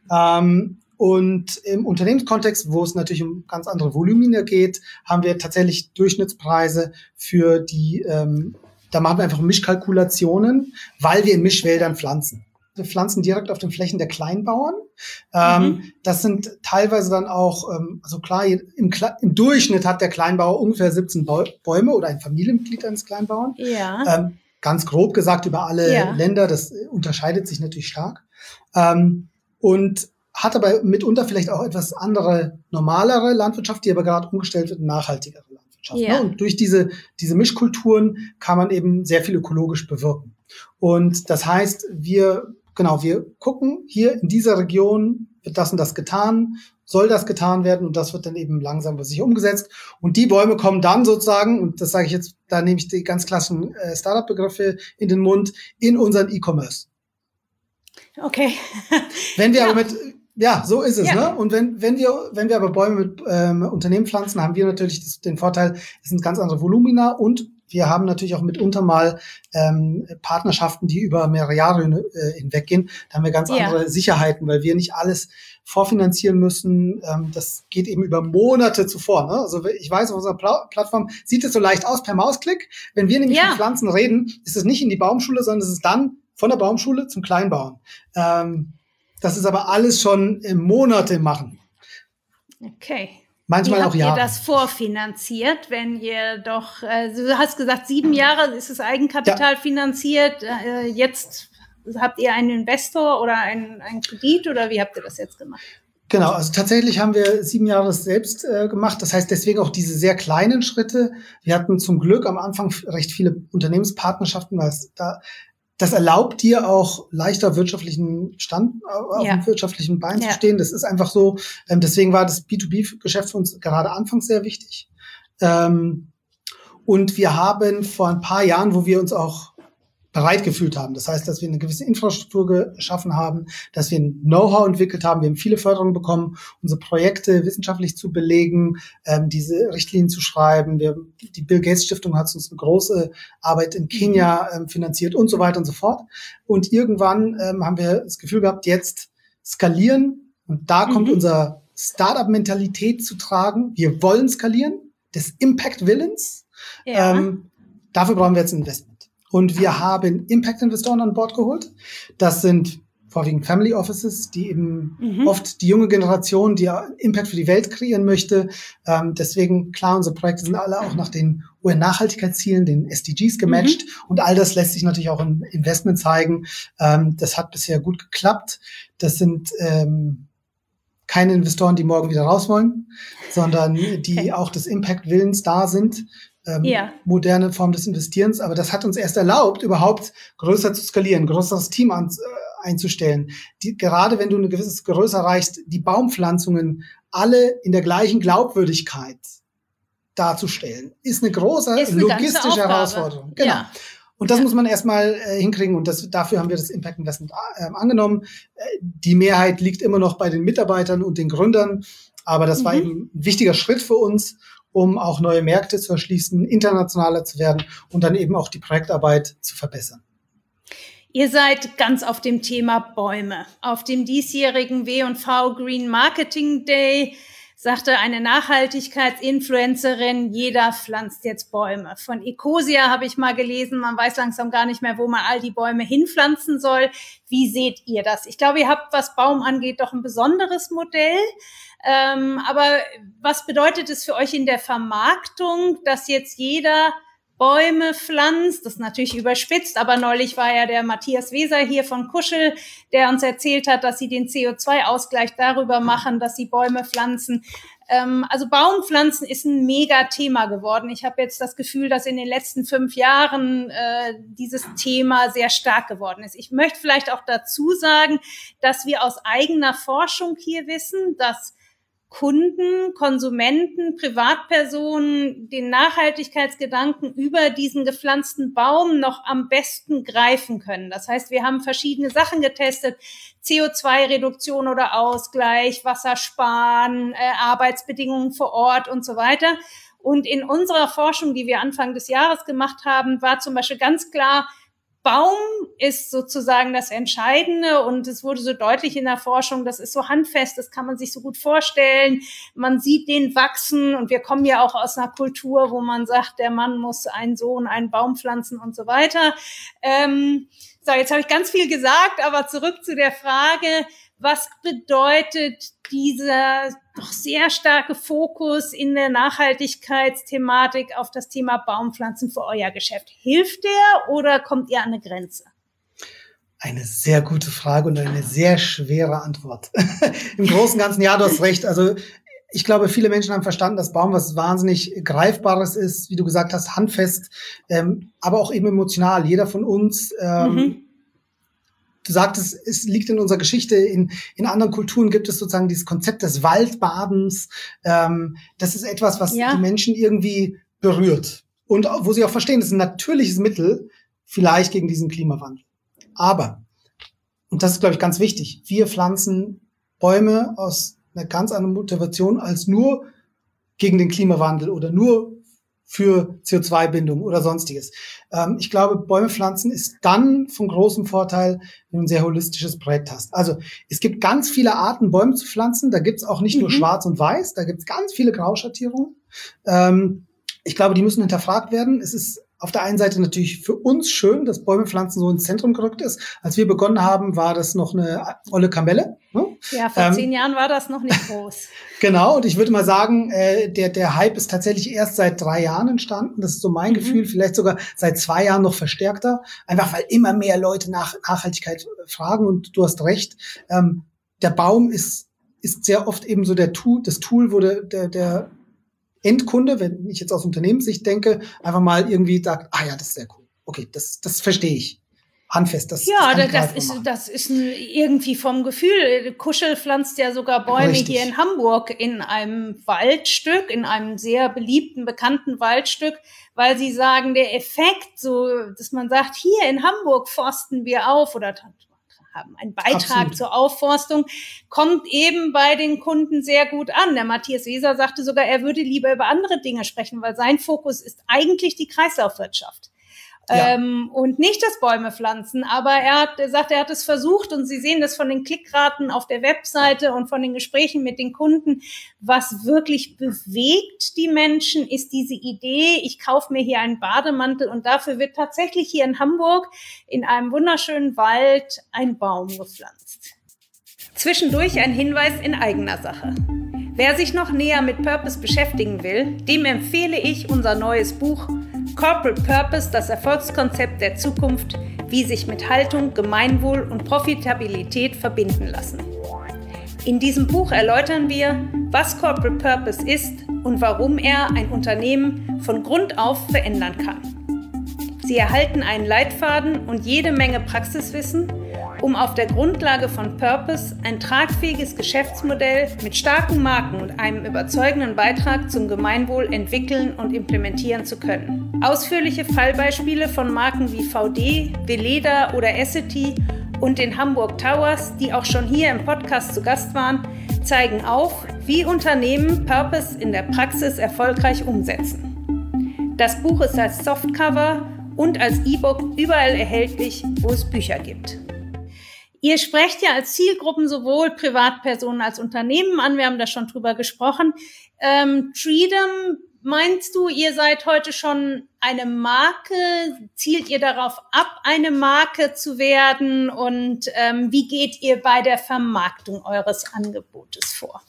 Und im Unternehmenskontext, wo es natürlich um ganz andere Volumina geht, haben wir tatsächlich Durchschnittspreise für die, da machen wir einfach Mischkalkulationen, weil wir in Mischwäldern pflanzen. Wir pflanzen direkt auf den Flächen der Kleinbauern. Das sind teilweise dann auch, also klar, im Durchschnitt hat der Kleinbauer ungefähr 17 Bäume oder ein Familienmitglied eines Kleinbauern. Ja. Ganz grob gesagt über alle Länder, das unterscheidet sich natürlich stark. Und hat aber mitunter vielleicht auch etwas andere, normalere Landwirtschaft, die aber gerade umgestellt wird in nachhaltigere Landwirtschaft. Ja. Ne? Und durch diese Mischkulturen kann man eben sehr viel ökologisch bewirken. Und das heißt, wir gucken, hier in dieser Region wird das und das getan, soll das getan werden und das wird dann eben langsam bei sich umgesetzt. Und die Bäume kommen dann sozusagen, und das sage ich jetzt, da nehme ich die ganz klassischen Startup-Begriffe in den Mund, in unseren E-Commerce. Okay. Wenn wir aber so ist es, ne? Und wenn wir aber Bäume mit Unternehmen pflanzen, haben wir natürlich den Vorteil, es sind ganz andere Volumina und wir haben natürlich auch mitunter mal Partnerschaften, die über mehrere Jahre hinweggehen. Da haben wir ganz andere Sicherheiten, weil wir nicht alles vorfinanzieren müssen. Das geht eben über Monate zuvor. Ne? Also ich weiß, auf unserer Plattform sieht es so leicht aus per Mausklick. Wenn wir nämlich von Pflanzen reden, ist es nicht in die Baumschule, sondern es ist dann von der Baumschule zum Kleinbauern. Das ist aber alles schon Monate machen. Okay. Manchmal auch Jahre. Wie habt ihr das vorfinanziert, wenn ihr doch, du hast gesagt, 7 Jahre ist das Eigenkapital finanziert, jetzt habt ihr einen Investor oder einen Kredit oder wie habt ihr das jetzt gemacht? Genau, also tatsächlich haben wir 7 Jahre selbst gemacht, das heißt deswegen auch diese sehr kleinen Schritte. Wir hatten zum Glück am Anfang recht viele Unternehmenspartnerschaften, weil das erlaubt dir auch leichter wirtschaftlichen auf dem wirtschaftlichen Bein zu stehen. Das ist einfach so. Deswegen war das B2B-Geschäft für uns gerade anfangs sehr wichtig. Und wir haben vor ein paar Jahren, wo wir uns auch bereit gefühlt haben. Das heißt, dass wir eine gewisse Infrastruktur geschaffen haben, dass wir ein Know-how entwickelt haben. Wir haben viele Förderungen bekommen, unsere Projekte wissenschaftlich zu belegen, diese Richtlinien zu schreiben. Die Bill Gates Stiftung hat uns eine große Arbeit in Kenia finanziert und so weiter und so fort. Und irgendwann haben wir das Gefühl gehabt, jetzt skalieren. Und da kommt unsere Startup-Mentalität zu tragen. Wir wollen skalieren, des Impact-Willens. Dafür brauchen wir jetzt ein Investment. Und wir haben Impact-Investoren an Bord geholt. Das sind vorwiegend Family Offices, die eben oft die junge Generation, die Impact für die Welt kreieren möchte. Deswegen, klar, unsere Projekte sind alle auch nach den UN-Nachhaltigkeitszielen, den SDGs gematcht. Und all das lässt sich natürlich auch im Investment zeigen. Das hat bisher gut geklappt. Das sind keine Investoren, die morgen wieder raus wollen, sondern die auch des Impact-Willens da sind. Moderne Form des Investierens. Aber das hat uns erst erlaubt, überhaupt größer zu skalieren, größeres Team einzustellen. Gerade wenn du eine gewisse Größe erreichst, die Baumpflanzungen alle in der gleichen Glaubwürdigkeit darzustellen, ist eine große logistische Herausforderung. Genau. Ja. Und das muss man erstmal hinkriegen. Und dafür haben wir das Impact Investment angenommen. Die Mehrheit liegt immer noch bei den Mitarbeitern und den Gründern. Aber das war eben ein wichtiger Schritt für uns, um auch neue Märkte zu erschließen, internationaler zu werden und dann eben auch die Projektarbeit zu verbessern. Ihr seid ganz auf dem Thema Bäume. Auf dem diesjährigen W&V Green Marketing Day sagte eine Nachhaltigkeitsinfluencerin, jeder pflanzt jetzt Bäume. Von Ecosia habe ich mal gelesen, man weiß langsam gar nicht mehr, wo man all die Bäume hinpflanzen soll. Wie seht ihr das? Ich glaube, ihr habt, was Baum angeht, doch ein besonderes Modell. Aber was bedeutet es für euch in der Vermarktung, dass jetzt jeder Bäume pflanzt? Das ist natürlich überspitzt, aber neulich war ja der Matthias Weser hier von Kuschel, der uns erzählt hat, dass sie den CO2-Ausgleich darüber machen, dass sie Bäume pflanzen. Also Baumpflanzen ist ein Mega-Thema geworden. Ich habe jetzt das Gefühl, dass in den letzten 5 Jahren dieses Thema sehr stark geworden ist. Ich möchte vielleicht auch dazu sagen, dass wir aus eigener Forschung hier wissen, dass Kunden, Konsumenten, Privatpersonen den Nachhaltigkeitsgedanken über diesen gepflanzten Baum noch am besten greifen können. Das heißt, wir haben verschiedene Sachen getestet, CO2-Reduktion oder Ausgleich, Wassersparen, Arbeitsbedingungen vor Ort und so weiter. Und in unserer Forschung, die wir Anfang des Jahres gemacht haben, war zum Beispiel ganz klar, Baum ist sozusagen das Entscheidende und es wurde so deutlich in der Forschung, das ist so handfest, das kann man sich so gut vorstellen. Man sieht den wachsen und wir kommen ja auch aus einer Kultur, wo man sagt, der Mann muss einen Sohn, einen Baum pflanzen und so weiter. So, jetzt habe ich ganz viel gesagt, aber zurück zu der Frage, was bedeutet dieser doch sehr starke Fokus in der Nachhaltigkeitsthematik auf das Thema Baumpflanzen für euer Geschäft? Hilft der oder kommt ihr an eine Grenze? Eine sehr gute Frage und eine sehr schwere Antwort. Im Großen und Ganzen, ja, du hast recht. Also ich glaube, viele Menschen haben verstanden, dass Baum was wahnsinnig Greifbares ist, wie du gesagt hast, handfest, aber auch eben emotional. Jeder von uns Du sagtest, es liegt in unserer Geschichte, in anderen Kulturen gibt es sozusagen dieses Konzept des Waldbadens. Das ist etwas, was die Menschen irgendwie berührt. Und wo sie auch verstehen, das ist ein natürliches Mittel, vielleicht gegen diesen Klimawandel. Aber, und das ist, glaube ich, ganz wichtig, wir pflanzen Bäume aus einer ganz anderen Motivation als nur gegen den Klimawandel oder nur für CO2-Bindung oder Sonstiges. Ich glaube, Bäume pflanzen ist dann von großem Vorteil, wenn du ein sehr holistisches Projekt hast. Also es gibt ganz viele Arten, Bäume zu pflanzen. Da gibt's auch nicht nur Schwarz und Weiß, da gibt's ganz viele Grauschattierungen. Ich glaube, die müssen hinterfragt werden. Es ist auf der einen Seite natürlich für uns schön, dass Bäume pflanzen so ins Zentrum gerückt ist. Als wir begonnen haben, war das noch eine olle Kamelle. Ne? Ja, vor 10 Jahren war das noch nicht groß. Genau, und ich würde mal sagen, der Hype ist tatsächlich erst seit 3 Jahren entstanden. Das ist so mein Gefühl, vielleicht sogar seit 2 Jahren noch verstärkter. Einfach weil immer mehr Leute nach Nachhaltigkeit fragen. Und du hast recht, der Baum ist sehr oft eben so das Tool, wo der Endkunde, wenn ich jetzt aus Unternehmenssicht denke, einfach mal irgendwie sagt, ja, das ist sehr cool. Okay, das verstehe ich. Handfest, das ist irgendwie vom Gefühl. Kuschel pflanzt ja sogar Bäume hier in Hamburg in einem Waldstück, in einem sehr beliebten, bekannten Waldstück, weil sie sagen, der Effekt, so, dass man sagt, hier in Hamburg forsten wir auf oder haben einen Beitrag zur Aufforstung, kommt eben bei den Kunden sehr gut an. Der Matthias Weser sagte sogar, er würde lieber über andere Dinge sprechen, weil sein Fokus ist eigentlich die Kreislaufwirtschaft. und nicht das Bäume pflanzen. Aber er sagt, er hat es versucht und Sie sehen das von den Klickraten auf der Webseite und von den Gesprächen mit den Kunden. Was wirklich bewegt die Menschen, ist diese Idee, ich kaufe mir hier einen Bademantel und dafür wird tatsächlich hier in Hamburg in einem wunderschönen Wald ein Baum gepflanzt. Zwischendurch ein Hinweis in eigener Sache. Wer sich noch näher mit Purpose beschäftigen will, dem empfehle ich unser neues Buch Corporate Purpose, das Erfolgskonzept der Zukunft, wie sich mit Haltung, Gemeinwohl und Profitabilität verbinden lassen. In diesem Buch erläutern wir, was Corporate Purpose ist und warum er ein Unternehmen von Grund auf verändern kann. Sie erhalten einen Leitfaden und jede Menge Praxiswissen, um auf der Grundlage von Purpose ein tragfähiges Geschäftsmodell mit starken Marken und einem überzeugenden Beitrag zum Gemeinwohl entwickeln und implementieren zu können. Ausführliche Fallbeispiele von Marken wie VD, Veleda oder Essity und den Hamburg Towers, die auch schon hier im Podcast zu Gast waren, zeigen auf, wie Unternehmen Purpose in der Praxis erfolgreich umsetzen. Das Buch ist als Softcover und als E-Book überall erhältlich, wo es Bücher gibt. Ihr sprecht ja als Zielgruppen sowohl Privatpersonen als Unternehmen an, wir haben da schon drüber gesprochen. Treedom, meinst du, ihr seid heute schon eine Marke? Zielt ihr darauf ab, eine Marke zu werden? Und wie geht ihr bei der Vermarktung eures Angebotes vor?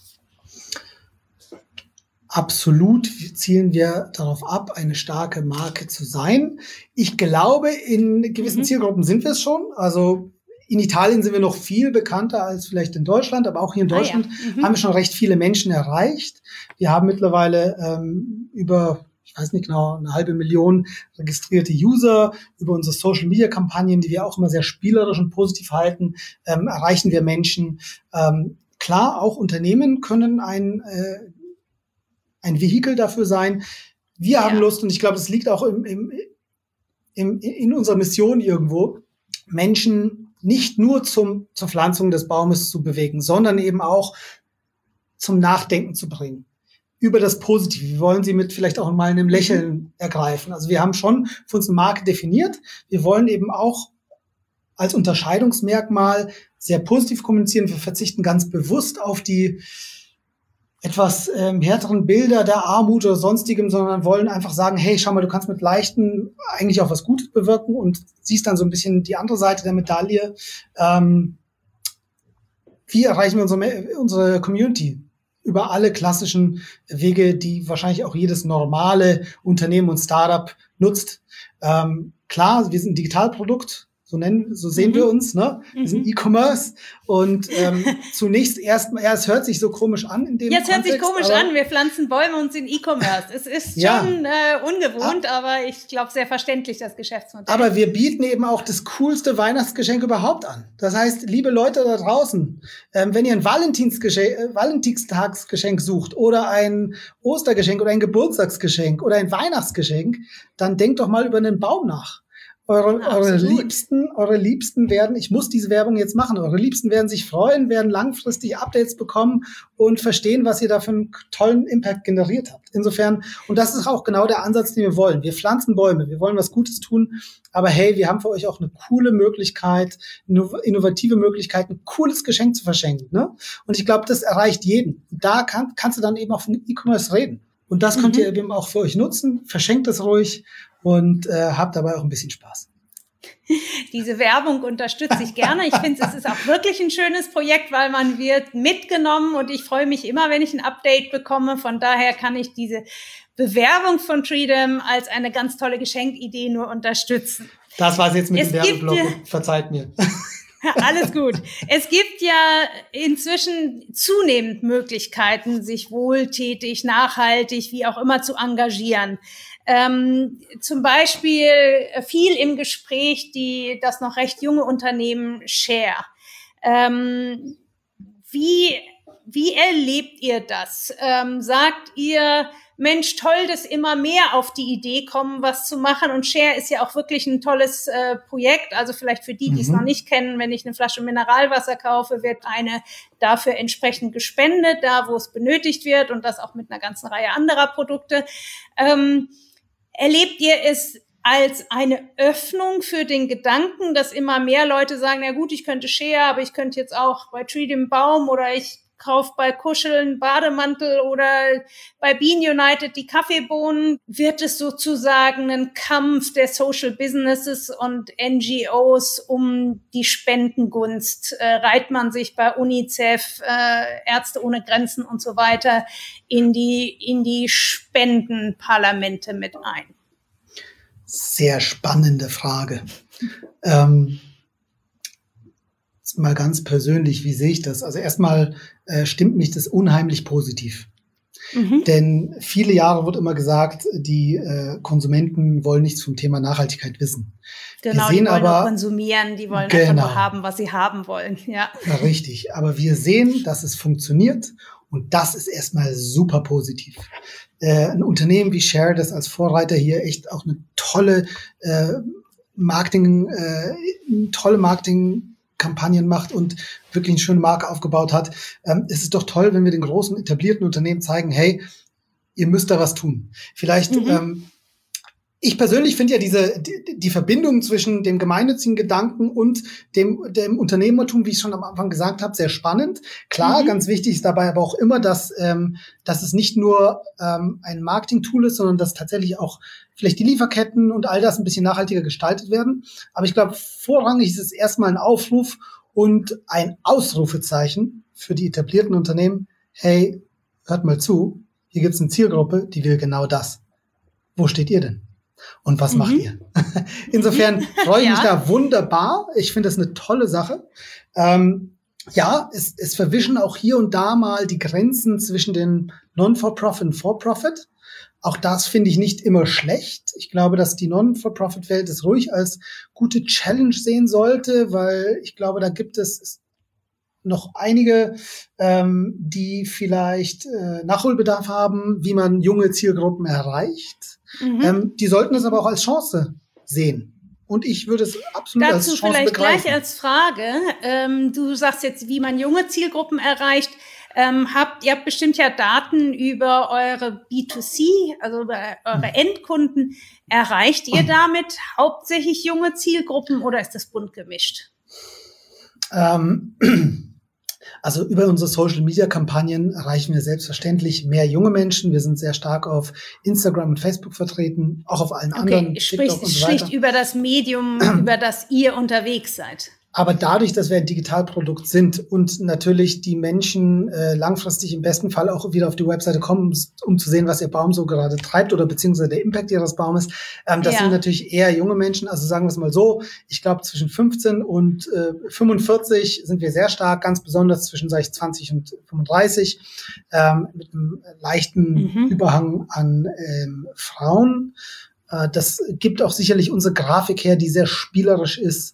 Absolut zielen wir darauf ab, eine starke Marke zu sein. Ich glaube, in gewissen Zielgruppen sind wir es schon. Also in Italien sind wir noch viel bekannter als vielleicht in Deutschland, aber auch hier in Deutschland haben wir schon recht viele Menschen erreicht. Wir haben mittlerweile über, ich weiß nicht genau, 500.000 registrierte User. Über unsere Social-Media-Kampagnen, die wir auch immer sehr spielerisch und positiv halten, erreichen wir Menschen. Klar, auch Unternehmen können ein Vehikel dafür sein. Wir haben Lust, und ich glaube, das liegt auch in unserer Mission irgendwo, Menschen nicht nur zur Pflanzung des Baumes zu bewegen, sondern eben auch zum Nachdenken zu bringen. Über das Positive. Wir wollen sie mit vielleicht auch mal einem Lächeln ergreifen. Also wir haben schon für uns eine Marke definiert. Wir wollen eben auch als Unterscheidungsmerkmal sehr positiv kommunizieren. Wir verzichten ganz bewusst auf die etwas härteren Bilder der Armut oder sonstigem, sondern wollen einfach sagen, hey, schau mal, du kannst mit Leichten eigentlich auch was Gutes bewirken und siehst dann so ein bisschen die andere Seite der Medaille. Wie erreichen wir unsere Community? Über alle klassischen Wege, die wahrscheinlich auch jedes normale Unternehmen und Startup nutzt. Klar, wir sind ein Digitalprodukt. So sehen wir uns, ne? Wir sind E-Commerce und zunächst erstmal, es hört sich so komisch an in dem Kontext. Jetzt hört sich komisch an, wir pflanzen Bäume und sind E-Commerce. Es ist schon ungewohnt, aber ich glaube sehr verständlich, das Geschäftsmodell. Aber wir bieten eben auch das coolste Weihnachtsgeschenk überhaupt an. Das heißt, liebe Leute da draußen, wenn ihr ein Valentinstagsgeschenk sucht oder ein Ostergeschenk oder ein Geburtstagsgeschenk oder ein Weihnachtsgeschenk, dann denkt doch mal über einen Baum nach. Eure Liebsten werden, ich muss diese Werbung jetzt machen, eure Liebsten werden sich freuen, werden langfristig Updates bekommen und verstehen, was ihr da für einen tollen Impact generiert habt. Insofern, und das ist auch genau der Ansatz, den wir wollen. Wir pflanzen Bäume, wir wollen was Gutes tun, aber hey, wir haben für euch auch eine coole Möglichkeit, innovative Möglichkeit, ein cooles Geschenk zu verschenken. Ne? Und ich glaube, das erreicht jeden. Da kannst du dann eben auch von E-Commerce reden. Und das könnt ihr eben auch für euch nutzen. Verschenkt es ruhig und habt dabei auch ein bisschen Spaß. Diese Werbung unterstütze ich gerne. Ich finde, es ist auch wirklich ein schönes Projekt, weil man wird mitgenommen und ich freue mich immer, wenn ich ein Update bekomme. Von daher kann ich diese Bewerbung von Treedom als eine ganz tolle Geschenkidee nur unterstützen. Das war's jetzt mit dem Werbeblock. Verzeiht mir. Alles gut. Es gibt ja inzwischen zunehmend Möglichkeiten, sich wohltätig, nachhaltig, wie auch immer zu engagieren. Zum Beispiel viel im Gespräch das noch recht junge Unternehmen Share. Wie erlebt ihr das? Sagt ihr, Mensch, toll, dass immer mehr auf die Idee kommen, was zu machen. Und Share ist ja auch wirklich ein tolles Projekt. Also vielleicht für die, die es noch nicht kennen, wenn ich eine Flasche Mineralwasser kaufe, wird eine dafür entsprechend gespendet, da wo es benötigt wird und das auch mit einer ganzen Reihe anderer Produkte. Erlebt ihr es als eine Öffnung für den Gedanken, dass immer mehr Leute sagen, na gut, ich könnte Share, aber ich könnte jetzt auch bei Tree den Baum oder ich kaufe bei Kuscheln Bademantel oder bei Bean United die Kaffeebohnen, wird es sozusagen ein Kampf der Social Businesses und NGOs um die Spendengunst. Reiht man sich bei UNICEF, Ärzte ohne Grenzen und so weiter in die Spendenparlamente mit ein? Sehr spannende Frage. Mal ganz persönlich, wie sehe ich das? Also erstmal stimmt mich das unheimlich positiv. Denn viele Jahre wird immer gesagt, die Konsumenten wollen nichts vom Thema Nachhaltigkeit wissen. Genau, die wollen nur konsumieren, die wollen einfach nur haben, was sie haben wollen. Ja, richtig. Aber wir sehen, dass es funktioniert und das ist erstmal super positiv. Ein Unternehmen wie Share, das als Vorreiter hier echt auch eine tolle Marketingkampagnen macht und wirklich eine schöne Marke aufgebaut hat. Es ist doch toll, wenn wir den großen etablierten Unternehmen zeigen, hey, ihr müsst da was tun. Vielleicht, ich persönlich finde ja die Verbindung zwischen dem gemeinnützigen Gedanken und dem Unternehmertum, wie ich schon am Anfang gesagt habe, sehr spannend. Klar, ganz wichtig ist dabei aber auch immer, dass es nicht nur ein Marketing-Tool ist, sondern dass tatsächlich auch vielleicht die Lieferketten und all das ein bisschen nachhaltiger gestaltet werden. Aber ich glaube, vorrangig ist es erstmal ein Aufruf und ein Ausrufezeichen für die etablierten Unternehmen. Hey, hört mal zu, hier gibt es eine Zielgruppe, die will genau das. Wo steht ihr denn? Und was macht ihr? Insofern freue ich mich da wunderbar. Ich finde das eine tolle Sache. Es verwischen auch hier und da mal die Grenzen zwischen den Non-For-Profit und For-Profit. Auch das finde ich nicht immer schlecht. Ich glaube, dass die Non-For-Profit-Welt es ruhig als gute Challenge sehen sollte, weil ich glaube, da gibt es noch einige, die vielleicht Nachholbedarf haben, wie man junge Zielgruppen erreicht. Die sollten es aber auch als Chance sehen. Und ich würde es absolut als Chance begreifen. Dazu vielleicht gleich als Frage. Du sagst jetzt, wie man junge Zielgruppen erreicht. Ihr habt bestimmt ja Daten über eure B2C, also über eure Endkunden. Erreicht ihr damit hauptsächlich junge Zielgruppen oder ist das bunt gemischt? Also über unsere Social-Media-Kampagnen erreichen wir selbstverständlich mehr junge Menschen. Wir sind sehr stark auf Instagram und Facebook vertreten, auch auf allen anderen. TikTok und so weiter. Schlicht über das Medium, über das ihr unterwegs seid. Aber dadurch, dass wir ein Digitalprodukt sind und natürlich die Menschen langfristig im besten Fall auch wieder auf die Webseite kommen, um zu sehen, was ihr Baum so gerade treibt oder beziehungsweise der Impact ihres Baumes, das sind natürlich eher junge Menschen. Also sagen wir es mal so, ich glaube zwischen 15 und 45 sind wir sehr stark, ganz besonders zwischen 20 und 35, mit einem leichten Überhang an Frauen. Das gibt auch sicherlich unsere Grafik her, die sehr spielerisch ist.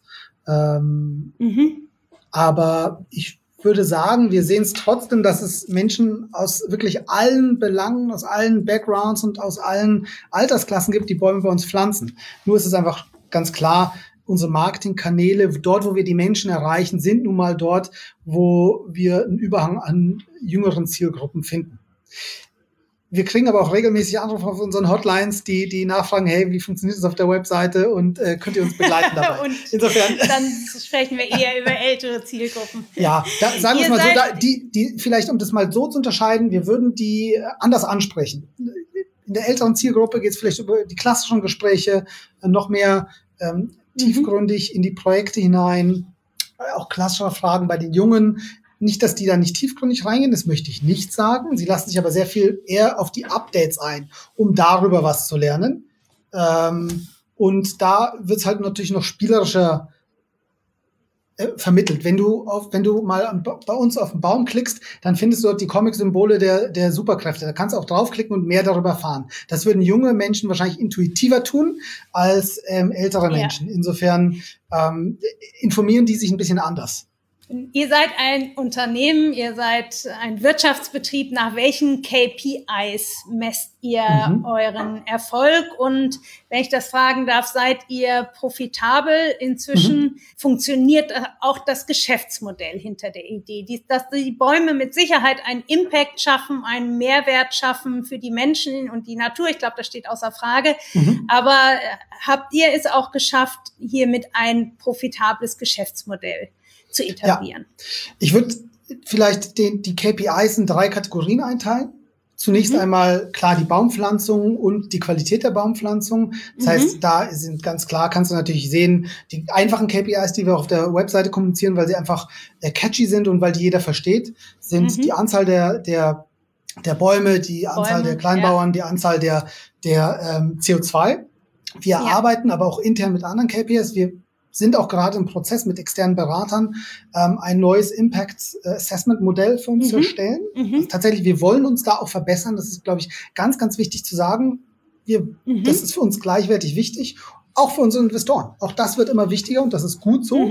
Aber ich würde sagen, wir sehen es trotzdem, dass es Menschen aus wirklich allen Belangen, aus allen Backgrounds und aus allen Altersklassen gibt, die Bäume bei uns pflanzen. Nur ist es einfach ganz klar, unsere Marketingkanäle, dort, wo wir die Menschen erreichen, sind nun mal dort, wo wir einen Überhang an jüngeren Zielgruppen finden. Wir kriegen aber auch regelmäßig Anrufe auf unseren Hotlines, die nachfragen, hey, wie funktioniert das auf der Webseite und könnt ihr uns begleiten dabei? Und insofern dann sprechen wir eher über ältere Zielgruppen. Ja, sagen wir es mal so, die vielleicht, um das mal so zu unterscheiden, wir würden die anders ansprechen. In der älteren Zielgruppe geht es vielleicht über die klassischen Gespräche, noch mehr tiefgründig in die Projekte hinein, auch klassische Fragen bei den Jungen. Nicht, dass die da nicht tiefgründig reingehen, das möchte ich nicht sagen. Sie lassen sich aber sehr viel eher auf die Updates ein, um darüber was zu lernen. Und da wird es halt natürlich noch spielerischer vermittelt. Wenn du mal bei uns auf den Baum klickst, dann findest du dort die Comic-Symbole der Superkräfte. Da kannst du auch draufklicken und mehr darüber erfahren. Das würden junge Menschen wahrscheinlich intuitiver tun als ältere Menschen. Insofern informieren die sich ein bisschen anders. Ihr seid ein Unternehmen, ihr seid ein Wirtschaftsbetrieb. Nach welchen KPIs messt ihr euren Erfolg? Und wenn ich das fragen darf, seid ihr profitabel? Inzwischen funktioniert auch das Geschäftsmodell hinter der Idee, dass die Bäume mit Sicherheit einen Impact schaffen, einen Mehrwert schaffen für die Menschen und die Natur. Ich glaube, das steht außer Frage. Aber habt ihr es auch geschafft, hiermit ein profitables Geschäftsmodell zu etablieren? Ja. Ich würde vielleicht die KPIs in 3 Kategorien einteilen. Zunächst einmal klar die Baumpflanzung und die Qualität der Baumpflanzung. Das heißt, da sind ganz klar, kannst du natürlich sehen, die einfachen KPIs, die wir auf der Webseite kommunizieren, weil sie einfach catchy sind und weil die jeder versteht, sind die Anzahl der Bäume, die Anzahl der Kleinbauern, die Anzahl der CO2. Wir arbeiten aber auch intern mit anderen KPIs. Wir sind auch gerade im Prozess mit externen Beratern, ein neues Impact Assessment Modell für uns zu erstellen. Also tatsächlich, wir wollen uns da auch verbessern. Das ist, glaube ich, ganz, ganz wichtig zu sagen. Das ist für uns gleichwertig wichtig. Auch für unsere Investoren. Auch das wird immer wichtiger und das ist gut so.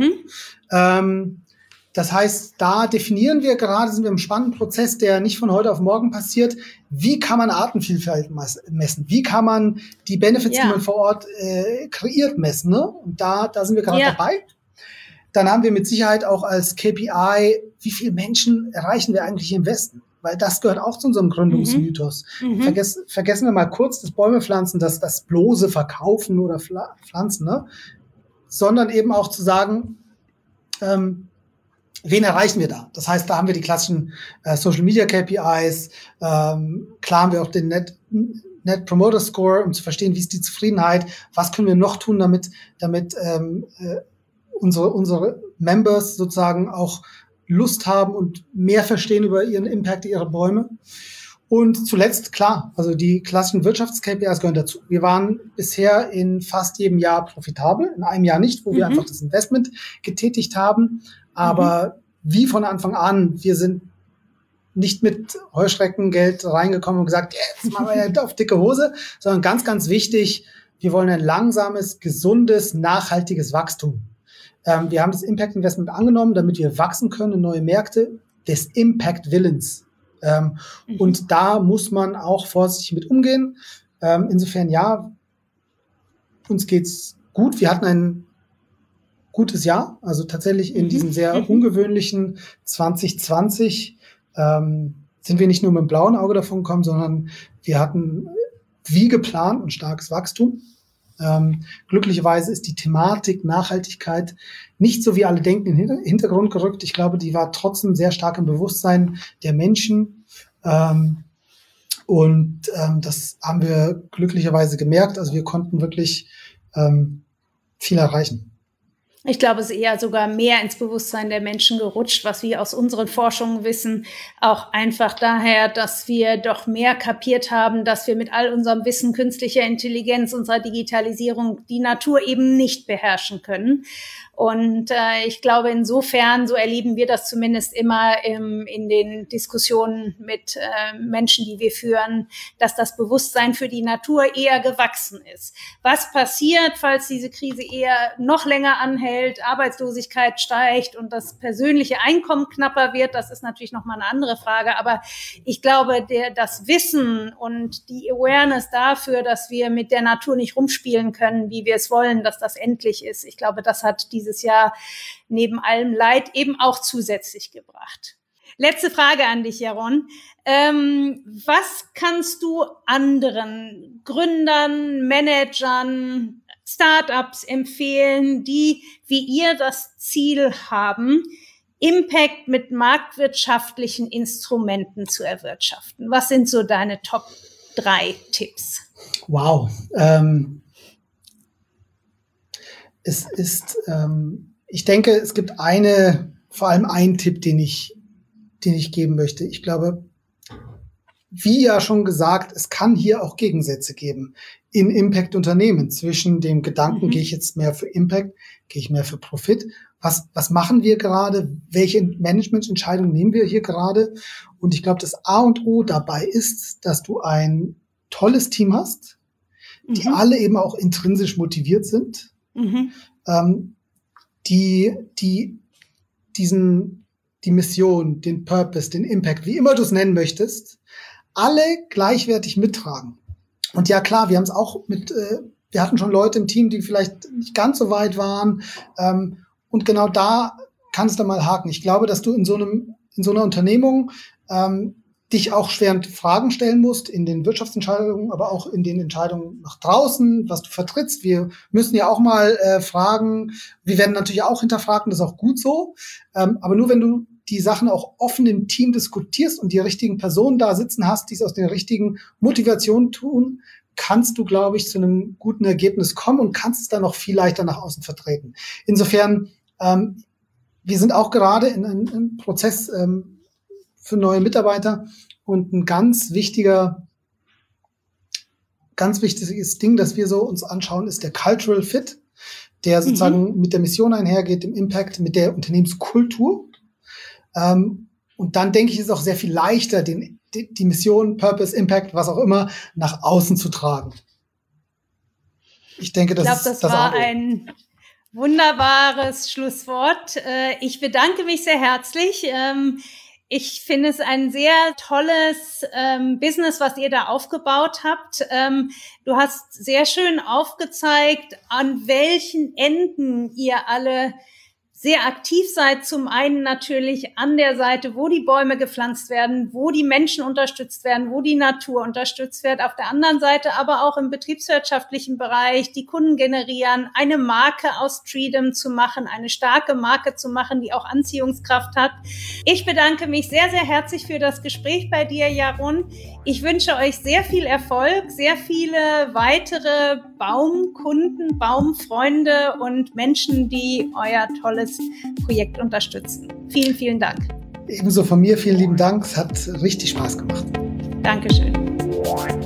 Das heißt, da definieren wir gerade, sind wir im spannenden Prozess, der nicht von heute auf morgen passiert. Wie kann man Artenvielfalt messen? Wie kann man die Benefits, die man vor Ort kreiert, messen? Ne? Und da sind wir gerade dabei. Dann haben wir mit Sicherheit auch als KPI, wie viele Menschen erreichen wir eigentlich im Westen? Weil das gehört auch zu unserem Gründungsmythos. Vergessen wir mal kurz das Bäume pflanzen, das bloße Verkaufen oder Pflanzen, ne? Sondern eben auch zu sagen, wen erreichen wir da? Das heißt, da haben wir die klassischen Social Media KPIs, klar haben wir auch den Net Promoter Score, um zu verstehen, wie ist die Zufriedenheit, was können wir noch tun, damit unsere Members sozusagen auch Lust haben und mehr verstehen über ihren Impact, ihre Bäume. Und zuletzt, klar, also die klassischen Wirtschafts-KPIs gehören dazu. Wir waren bisher in fast jedem Jahr profitabel, in einem Jahr nicht, wo wir einfach das Investment getätigt haben. Aber wie von Anfang an, wir sind nicht mit Heuschreckengeld reingekommen und gesagt, jetzt machen wir ja auf dicke Hose, sondern ganz, ganz wichtig, wir wollen ein langsames, gesundes, nachhaltiges Wachstum. Wir haben das Impact Investment angenommen, damit wir wachsen können in neue Märkte des Impact Willens. Und da muss man auch vorsichtig mit umgehen. Insofern, ja, uns geht's gut. Wir hatten ein gutes Jahr, also tatsächlich in diesem sehr ungewöhnlichen 2020 sind wir nicht nur mit dem blauen Auge davon gekommen, sondern wir hatten wie geplant ein starkes Wachstum. Glücklicherweise ist die Thematik Nachhaltigkeit nicht so, wie alle denken, in den Hintergrund gerückt. Ich glaube, die war trotzdem sehr stark im Bewusstsein der Menschen. Das haben wir glücklicherweise gemerkt. Also wir konnten wirklich viel erreichen. Ich glaube, es ist eher sogar mehr ins Bewusstsein der Menschen gerutscht, was wir aus unseren Forschungen wissen. Auch einfach daher, dass wir doch mehr kapiert haben, dass wir mit all unserem Wissen künstlicher Intelligenz, unserer Digitalisierung die Natur eben nicht beherrschen können. Und ich glaube, insofern, so erleben wir das zumindest immer in den Diskussionen mit Menschen, die wir führen, dass das Bewusstsein für die Natur eher gewachsen ist. Was passiert, falls diese Krise eher noch länger anhält, Arbeitslosigkeit steigt und das persönliche Einkommen knapper wird, das ist natürlich nochmal eine andere Frage. Aber ich glaube, das Wissen und die Awareness dafür, dass wir mit der Natur nicht rumspielen können, wie wir es wollen, dass das endlich ist, ich glaube, das hat dieses Jahr neben allem Leid eben auch zusätzlich gebracht. Letzte Frage an dich, Jaron. Was kannst du anderen Gründern, Managern, Startups empfehlen, die wie ihr das Ziel haben, Impact mit marktwirtschaftlichen Instrumenten zu erwirtschaften? Was sind so deine Top 3 Tipps? Wow. Ich denke, es gibt vor allem einen Tipp, den ich geben möchte. Ich glaube, wie ja schon gesagt, es kann hier auch Gegensätze geben in Impact-Unternehmen zwischen dem Gedanken, gehe ich jetzt mehr für Impact, gehe ich mehr für Profit? Was machen wir gerade? Welche Managemententscheidungen nehmen wir hier gerade? Und ich glaube, das A und O dabei ist, dass du ein tolles Team hast, die alle eben auch intrinsisch motiviert sind, die die Mission, den Purpose, den Impact, wie immer du es nennen möchtest, alle gleichwertig mittragen. Und ja klar, wir haben es auch wir hatten schon Leute im Team, die vielleicht nicht ganz so weit waren. Und genau da kannst du mal haken. Ich glaube, dass du in so einer Unternehmung dich auch schwerend Fragen stellen musst in den Wirtschaftsentscheidungen, aber auch in den Entscheidungen nach draußen, was du vertrittst. Wir müssen ja auch mal fragen. Wir werden natürlich auch hinterfragen, das ist auch gut so. Aber nur wenn du die Sachen auch offen im Team diskutierst und die richtigen Personen da sitzen hast, die es aus den richtigen Motivationen tun, kannst du, glaube ich, zu einem guten Ergebnis kommen und kannst es dann noch viel leichter nach außen vertreten. Insofern, wir sind auch gerade in einem Prozess für neue Mitarbeiter und ein ganz wichtiges Ding, das wir so uns anschauen, ist der Cultural Fit, der sozusagen mit der Mission einhergeht, dem Impact, mit der Unternehmenskultur. Und dann denke ich, ist es auch sehr viel leichter, die Mission, Purpose, Impact, was auch immer, nach außen zu tragen. Ich denke, das war ein wunderbares Schlusswort. Ich bedanke mich sehr herzlich. Ich finde es ein sehr tolles Business, was ihr da aufgebaut habt. Du hast sehr schön aufgezeigt, an welchen Enden ihr alle sehr aktiv seid. Zum einen natürlich an der Seite, wo die Bäume gepflanzt werden, wo die Menschen unterstützt werden, wo die Natur unterstützt wird. Auf der anderen Seite aber auch im betriebswirtschaftlichen Bereich die Kunden generieren, eine Marke aus Treedom zu machen, eine starke Marke zu machen, die auch Anziehungskraft hat. Ich bedanke mich sehr, sehr herzlich für das Gespräch bei dir, Jaron. Ich wünsche euch sehr viel Erfolg, sehr viele weitere Baumkunden, Baumfreunde und Menschen, die euer tolles Projekt unterstützen. Vielen, vielen Dank. Ebenso von mir vielen lieben Dank. Es hat richtig Spaß gemacht. Dankeschön.